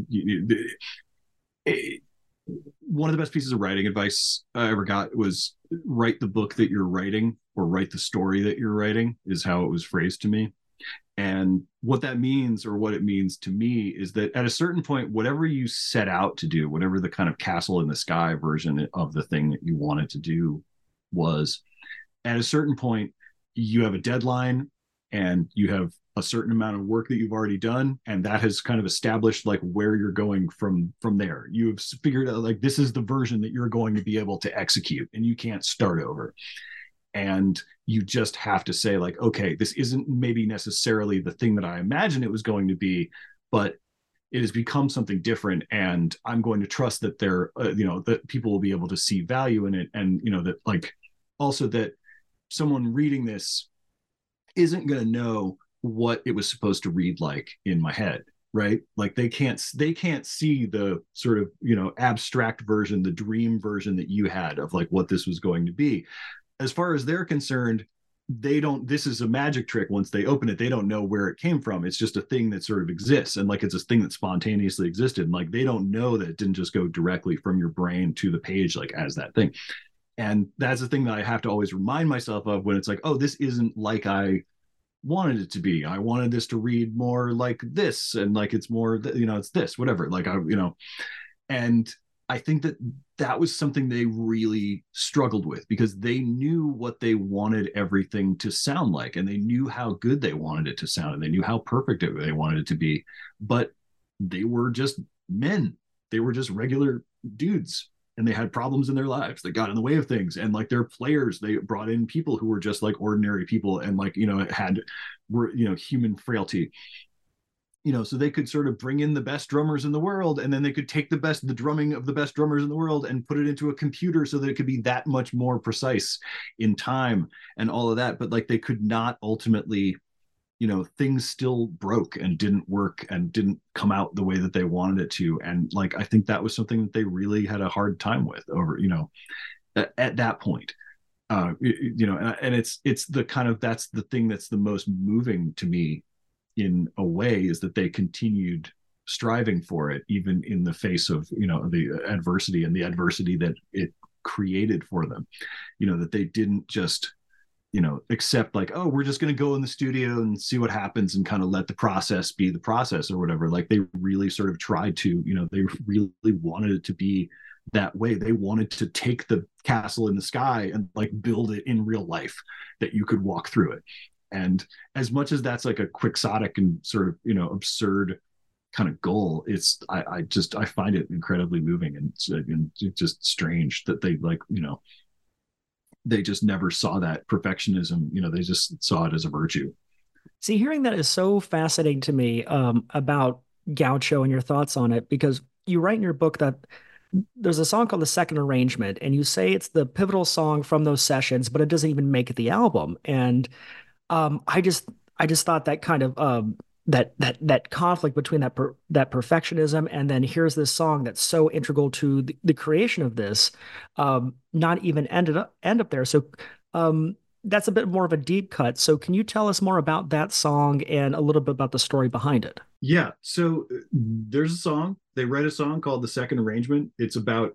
one of the best pieces of writing advice I ever got was write the book that you're writing, or write the story that you're writing, is how it was phrased to me. And what that means, or what it means to me, is that at a certain point, whatever you set out to do, whatever the kind of castle in the sky version of the thing that you wanted to do was, at a certain point, you have a deadline and you have a certain amount of work that you've already done. And that has kind of established like where you're going from there. You've figured out like, this is the version that you're going to be able to execute, and you can't start over. And you just have to say like, okay, this isn't maybe necessarily the thing that I imagined it was going to be, but it has become something different. And I'm going to trust that that people will be able to see value in it. And, that like also that someone reading this isn't going to know what it was supposed to read like in my head, right? Like they can't see the sort of, you know, abstract version, the dream version that you had of like what this was going to be. As far as they're concerned, this is a magic trick. Once they open it, they don't know where it came from. It's just a thing that sort of exists, and like it's a thing that spontaneously existed, and like they don't know that it didn't just go directly from your brain to the page like as that thing. And that's the thing that I have to always remind myself of when it's like, oh, this isn't like I wanted it to be. I wanted this to read more like this, and like it's more, you know, it's this, whatever, like I, you know. And I think that that was something they really struggled with, because they knew what they wanted everything to sound like, and they knew how good they wanted it to sound, and they knew how perfect they wanted it to be. But they were just men. They were just regular dudes, and they had problems in their lives that got in the way of things. And like their players, they brought in people who were just like ordinary people, and like, you know, were, you know, human frailty, you know, so they could sort of bring in the best drummers in the world, and then they could take the drumming of the best drummers in the world and put it into a computer so that it could be that much more precise in time and all of that. But like they could not ultimately, you know, things still broke and didn't work and didn't come out the way that they wanted it to. And like I think that was something that they really had a hard time with over, you know, at that point. You know, and it's the kind of, that's the thing that's the most moving to me in a way, is that they continued striving for it even in the face of, you know, the adversity and the adversity that it created for them. You know, that they didn't just, you know, accept like, oh, we're just going to go in the studio and see what happens and kind of let the process be the process or whatever. Like they really sort of tried to, you know, they really wanted it to be that way. They wanted to take the castle in the sky and like build it in real life, that you could walk through it. And as much as that's like a quixotic and sort of, you know, absurd kind of goal, it's, I find it incredibly moving, and it's just strange that they, like, you know, they just never saw that perfectionism, you know, they just saw it as a virtue. See, hearing that is so fascinating to me, about Gaucho and your thoughts on it, because you write in your book that there's a song called The Second Arrangement, and you say it's the pivotal song from those sessions, but it doesn't even make it the album. And I just thought that kind of that conflict between that perfectionism, and then here's this song that's so integral to the creation of this, not even end up there. So that's a bit more of a deep cut. So can you tell us more about that song and a little bit about the story behind it? Yeah. So there's a song. They write a song called The Second Arrangement. It's about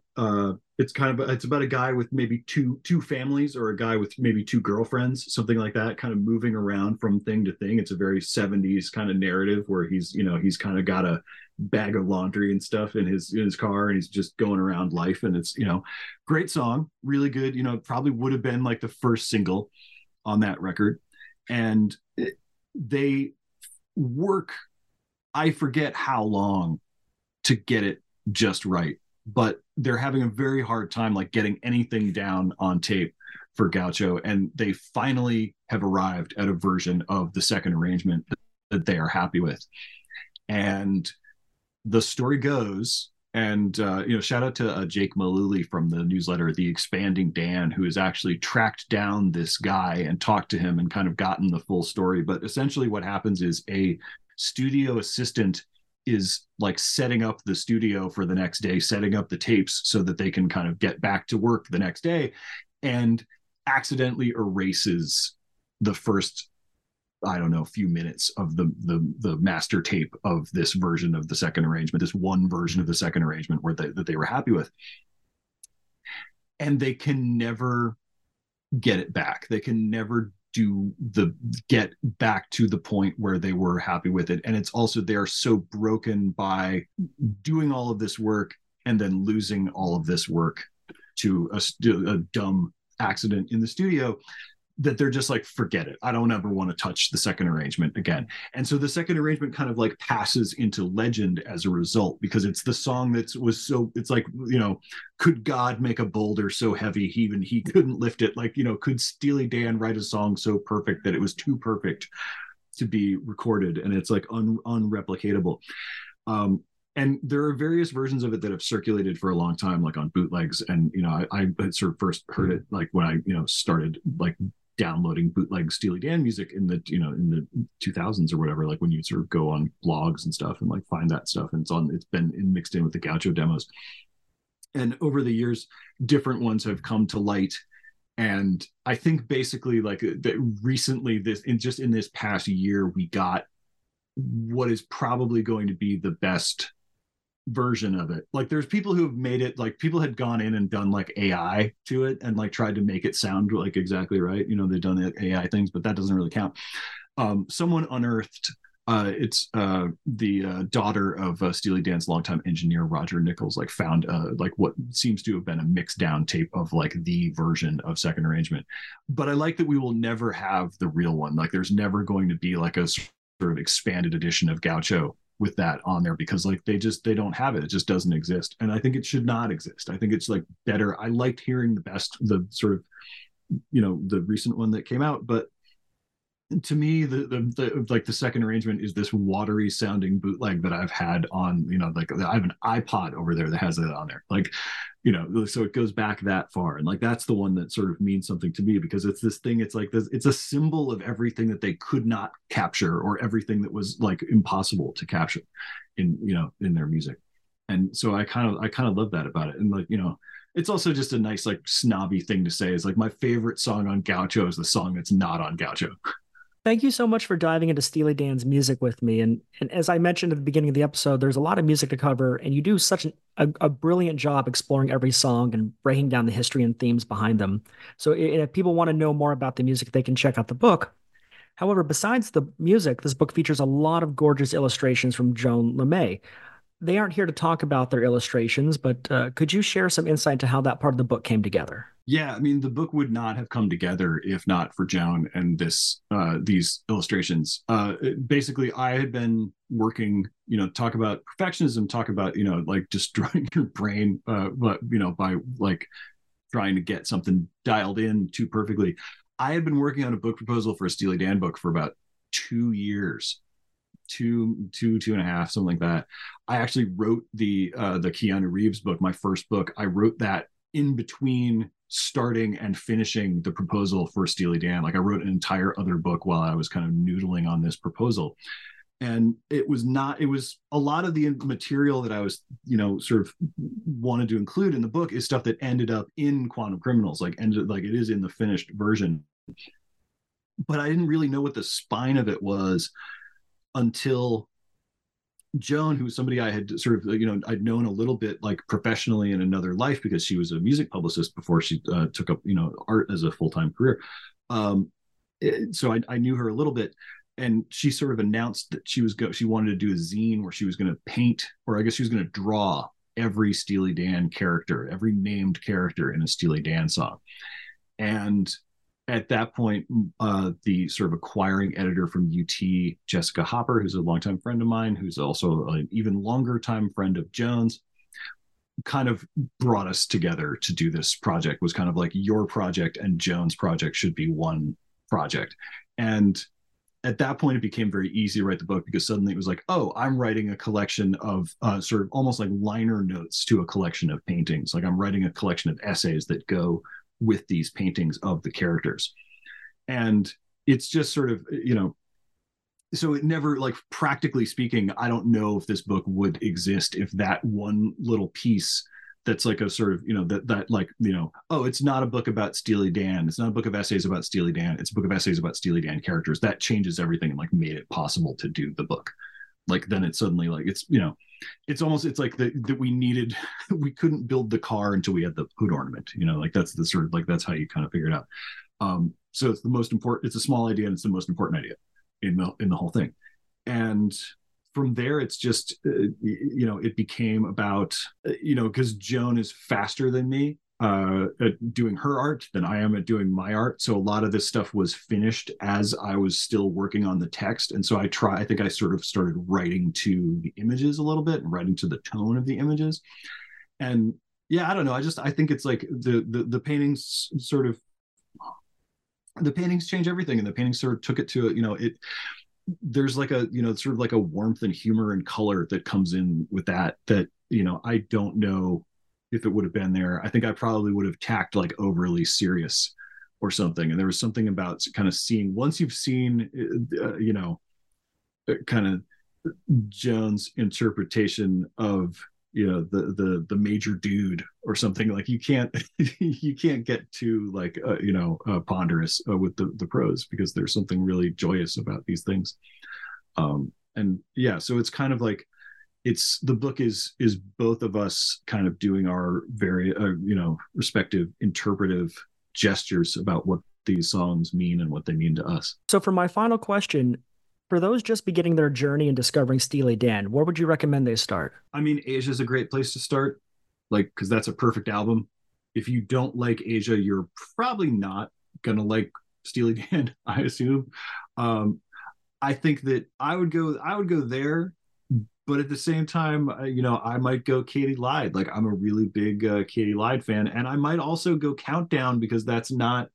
it's about a guy with maybe two families, or a guy with maybe two girlfriends, something like that, kind of moving around from thing to thing. It's a very 70s kind of narrative where he's, you know, he's kind of got a bag of laundry and stuff in his car, and he's just going around life. And it's, you know, great song, really good. You know, probably would have been like the first single on that record. And they work, I forget how long, to get it just right, but they're having a very hard time like getting anything down on tape for Gaucho, and they finally have arrived at a version of The Second Arrangement that they are happy with. And the story goes, and you know, shout out to Jake Malooly from the newsletter The Expanding Dan, who has actually tracked down this guy and talked to him and kind of gotten the full story. But essentially what happens is a studio assistant is like setting up the studio for the next day, setting up the tapes so that they can kind of get back to work the next day, and accidentally erases the first, I don't know, few minutes of the master tape of this version of The Second Arrangement, this one version of The Second Arrangement that they were happy with. And they can never get it back. They can never get back to the point where they were happy with it. And it's also, they are so broken by doing all of this work and then losing all of this work to a dumb accident in the studio, that they're just like, forget it. I don't ever want to touch The Second Arrangement again. And so The Second Arrangement kind of like passes into legend as a result, because it's the song that was so, it's like, you know, could God make a boulder so heavy he couldn't lift it? Like, you know, could Steely Dan write a song so perfect that it was too perfect to be recorded? And it's like unreplicatable. And there are various versions of it that have circulated for a long time, like on bootlegs. And, you know, I sort of first heard it like when I, you know, started like downloading bootleg Steely Dan music in the, you know, in the 2000s or whatever, like when you sort of go on blogs and stuff and like find that stuff, and it's been mixed in with the Gaucho demos. And over the years, different ones have come to light. And I think basically like recently, in this past year, we got what is probably going to be the best version of it. Like there's people who have made it, like people had gone in and done like AI to it and like tried to make it sound like exactly right. You know, they've done the AI things, but that doesn't really count. Someone unearthed, it's the daughter of Steely Dan's longtime engineer Roger Nichols, like found like what seems to have been a mixed down tape of like the version of Second Arrangement. But I like that we will never have the real one. Like there's never going to be like a sort of expanded edition of Gaucho with that on there, because like they don't have it. It just doesn't exist. And I think it should not exist. I think it's like better. I liked hearing the sort of, you know, the recent one that came out, but to me, the like the Second Arrangement is this watery sounding bootleg that I've had on, you know, like I have an iPod over there that has it on there, like, you know, so it goes back that far. And like that's the one that sort of means something to me, because it's this thing, it's like this, it's a symbol of everything that they could not capture, or everything that was like impossible to capture in, you know, in their music. And so I kind of love that about it. And like, you know, it's also just a nice like snobby thing to say, is like my favorite song on Gaucho is the song that's not on Gaucho. Thank you so much for diving into Steely Dan's music with me. And as I mentioned at the beginning of the episode, there's a lot of music to cover, and you do such a brilliant job exploring every song and breaking down the history and themes behind them. So if people want to know more about the music, they can check out the book. However, besides the music, this book features a lot of gorgeous illustrations from Joan LeMay. They aren't here to talk about their illustrations, but could you share some insight into how that part of the book came together? Yeah, I mean, the book would not have come together if not for Joan and these illustrations. Basically, I had been working, you know, talk about perfectionism, talk about, you know, like destroying your brain, but you know, by like trying to get something dialed in too perfectly. I had been working on a book proposal for a Steely Dan book for about 2 years. Two and a half, something like that. I actually wrote the Keanu Reeves book, my first book. I wrote that in between starting and finishing the proposal for Steely Dan. Like I wrote an entire other book while I was kind of noodling on this proposal. And it was a lot of the material that I was, you know, sort of wanted to include in the book is stuff that ended up in Quantum Criminals, like it is in the finished version. But I didn't really know what the spine of it was until Joan, who was somebody I had sort of, you know, I'd known a little bit like professionally in another life, because she was a music publicist before she took up, you know, art as a full-time career. So I knew her a little bit, and she sort of announced that she wanted to do a zine where she was going to paint, or I guess she was going to draw every Steely Dan character, every named character in a Steely Dan song. And at that point, the sort of acquiring editor from UT, Jessica Hopper, who's a longtime friend of mine, who's also an even longer time friend of Joan's, kind of brought us together to do this project. Was kind of like, your project and Joan's project should be one project. And at that point, it became very easy to write the book, because suddenly it was like, oh, I'm writing a collection of sort of almost like liner notes to a collection of paintings. Like I'm writing a collection of essays that go with these paintings of the characters. And it's just sort of, you know, so it never, like, practically speaking, I don't know if this book would exist if that one little piece that's like a sort of, you know, that like, you know, oh, it's not a book about Steely Dan, it's not a book of essays about Steely Dan, it's a book of essays about Steely Dan characters. That changes everything and like made it possible to do the book. Like then it's suddenly like, it's, you know, it's like that we couldn't build the car until we had the hood ornament, you know, like that's the sort of like, that's how you kind of figure it out. So it's the most important, it's a small idea and it's the most important idea in the whole thing. And from there, it's just, you know, it became about, you know, because Joan is faster than me at doing her art than I am at doing my art. So a lot of this stuff was finished as I was still working on the text. And so I think I sort of started writing to the images a little bit and writing to the tone of the images. And yeah, I don't know. I think it's like the paintings sort of, the paintings change everything. And the paintings sort of took it to, you know, there's like a, you know, sort of like a warmth and humor and color that comes in with that, you know, I don't know if it would have been there. I think I probably would have tacked like overly serious or something. And there was something about kind of seeing, once you've seen, kind of Jones' interpretation of, the major dude or something, like you can't you can't get too like ponderous with the prose, because there's something really joyous about these things. And yeah, so it's kind of like, the book is both of us kind of doing our very respective interpretive gestures about what these songs mean and what they mean to us. So for my final question, for those just beginning their journey in discovering Steely Dan, where would you recommend they start? I mean, Asia is a great place to start, like, because that's a perfect album. If you don't like Asia, you're probably not gonna like Steely Dan, I assume. I think that I would go there, but at the same time, I might go Katy Lied. Like, I'm a really big Katy Lied fan, and I might also go Countdown, because that's not,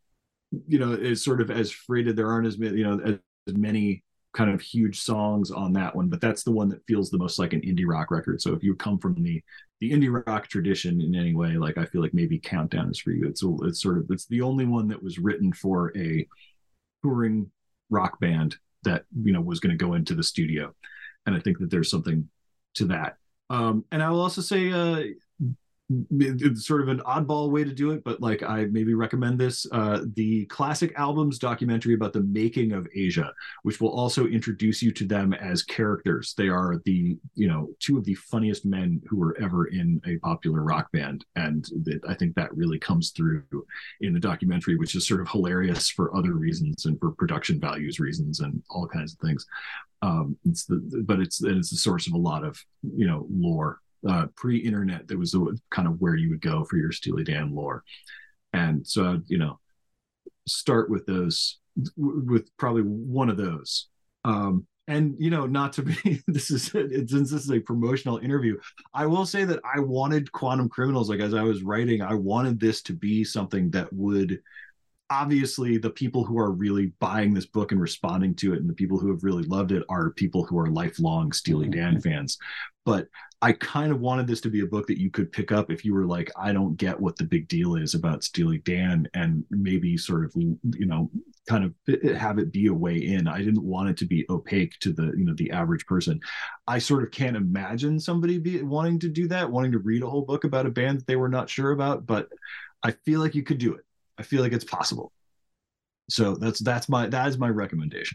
it's sort of as freighted. There aren't as many, as many kind of huge songs on that one, but that's the one that feels the most like an indie rock record. So if you come from the indie rock tradition in any way, like, I feel like maybe Countdown is for you. It's it's the only one that was written for a touring rock band that was going to go into the studio, and I think that there's something to that. And I will also say, it's sort of an oddball way to do it, but like, I maybe recommend this, the Classic Albums documentary about the making of Asia, which will also introduce you to them as characters. They are the two of the funniest men who were ever in a popular rock band, and I think that really comes through in the documentary, which is sort of hilarious for other reasons and for production values reasons and all kinds of things. It's the source of a lot of lore. Pre-internet, that was the kind of where you would go for your Steely Dan lore. And so start with those, with probably one of those. And not to be since this is a promotional interview, I will say that I wanted Quantum Criminals, like, as I was writing, I wanted this to be something that would, obviously, the people who are really buying this book and responding to it, and the people who have really loved it, are people who are lifelong Steely Dan fans. But I kind of wanted this to be a book that you could pick up if you were like, I don't get what the big deal is about Steely Dan, and maybe sort of, kind of have it be a way in. I didn't want it to be opaque to the average person. I sort of can't imagine somebody wanting to do that, wanting to read a whole book about a band that they were not sure about, but I feel like you could do it. I feel like it's possible. So that is my recommendation.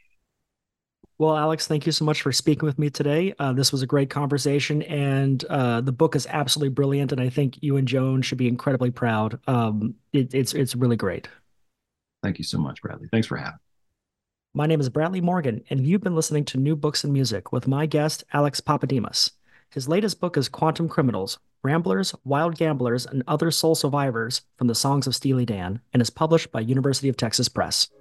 Well, Alex, thank you so much for speaking with me today. This was a great conversation, and the book is absolutely brilliant, and I think you and Joan should be incredibly proud. It's really great. Thank you so much, Bradley. Thanks for having me. My name is Bradley Morgan, and you've been listening to New Books and Music with my guest, Alex Papadimas. His latest book is Quantum Criminals, Ramblers, Wild Gamblers, and Other Soul Survivors from the Songs of Steely Dan, and is published by University of Texas Press.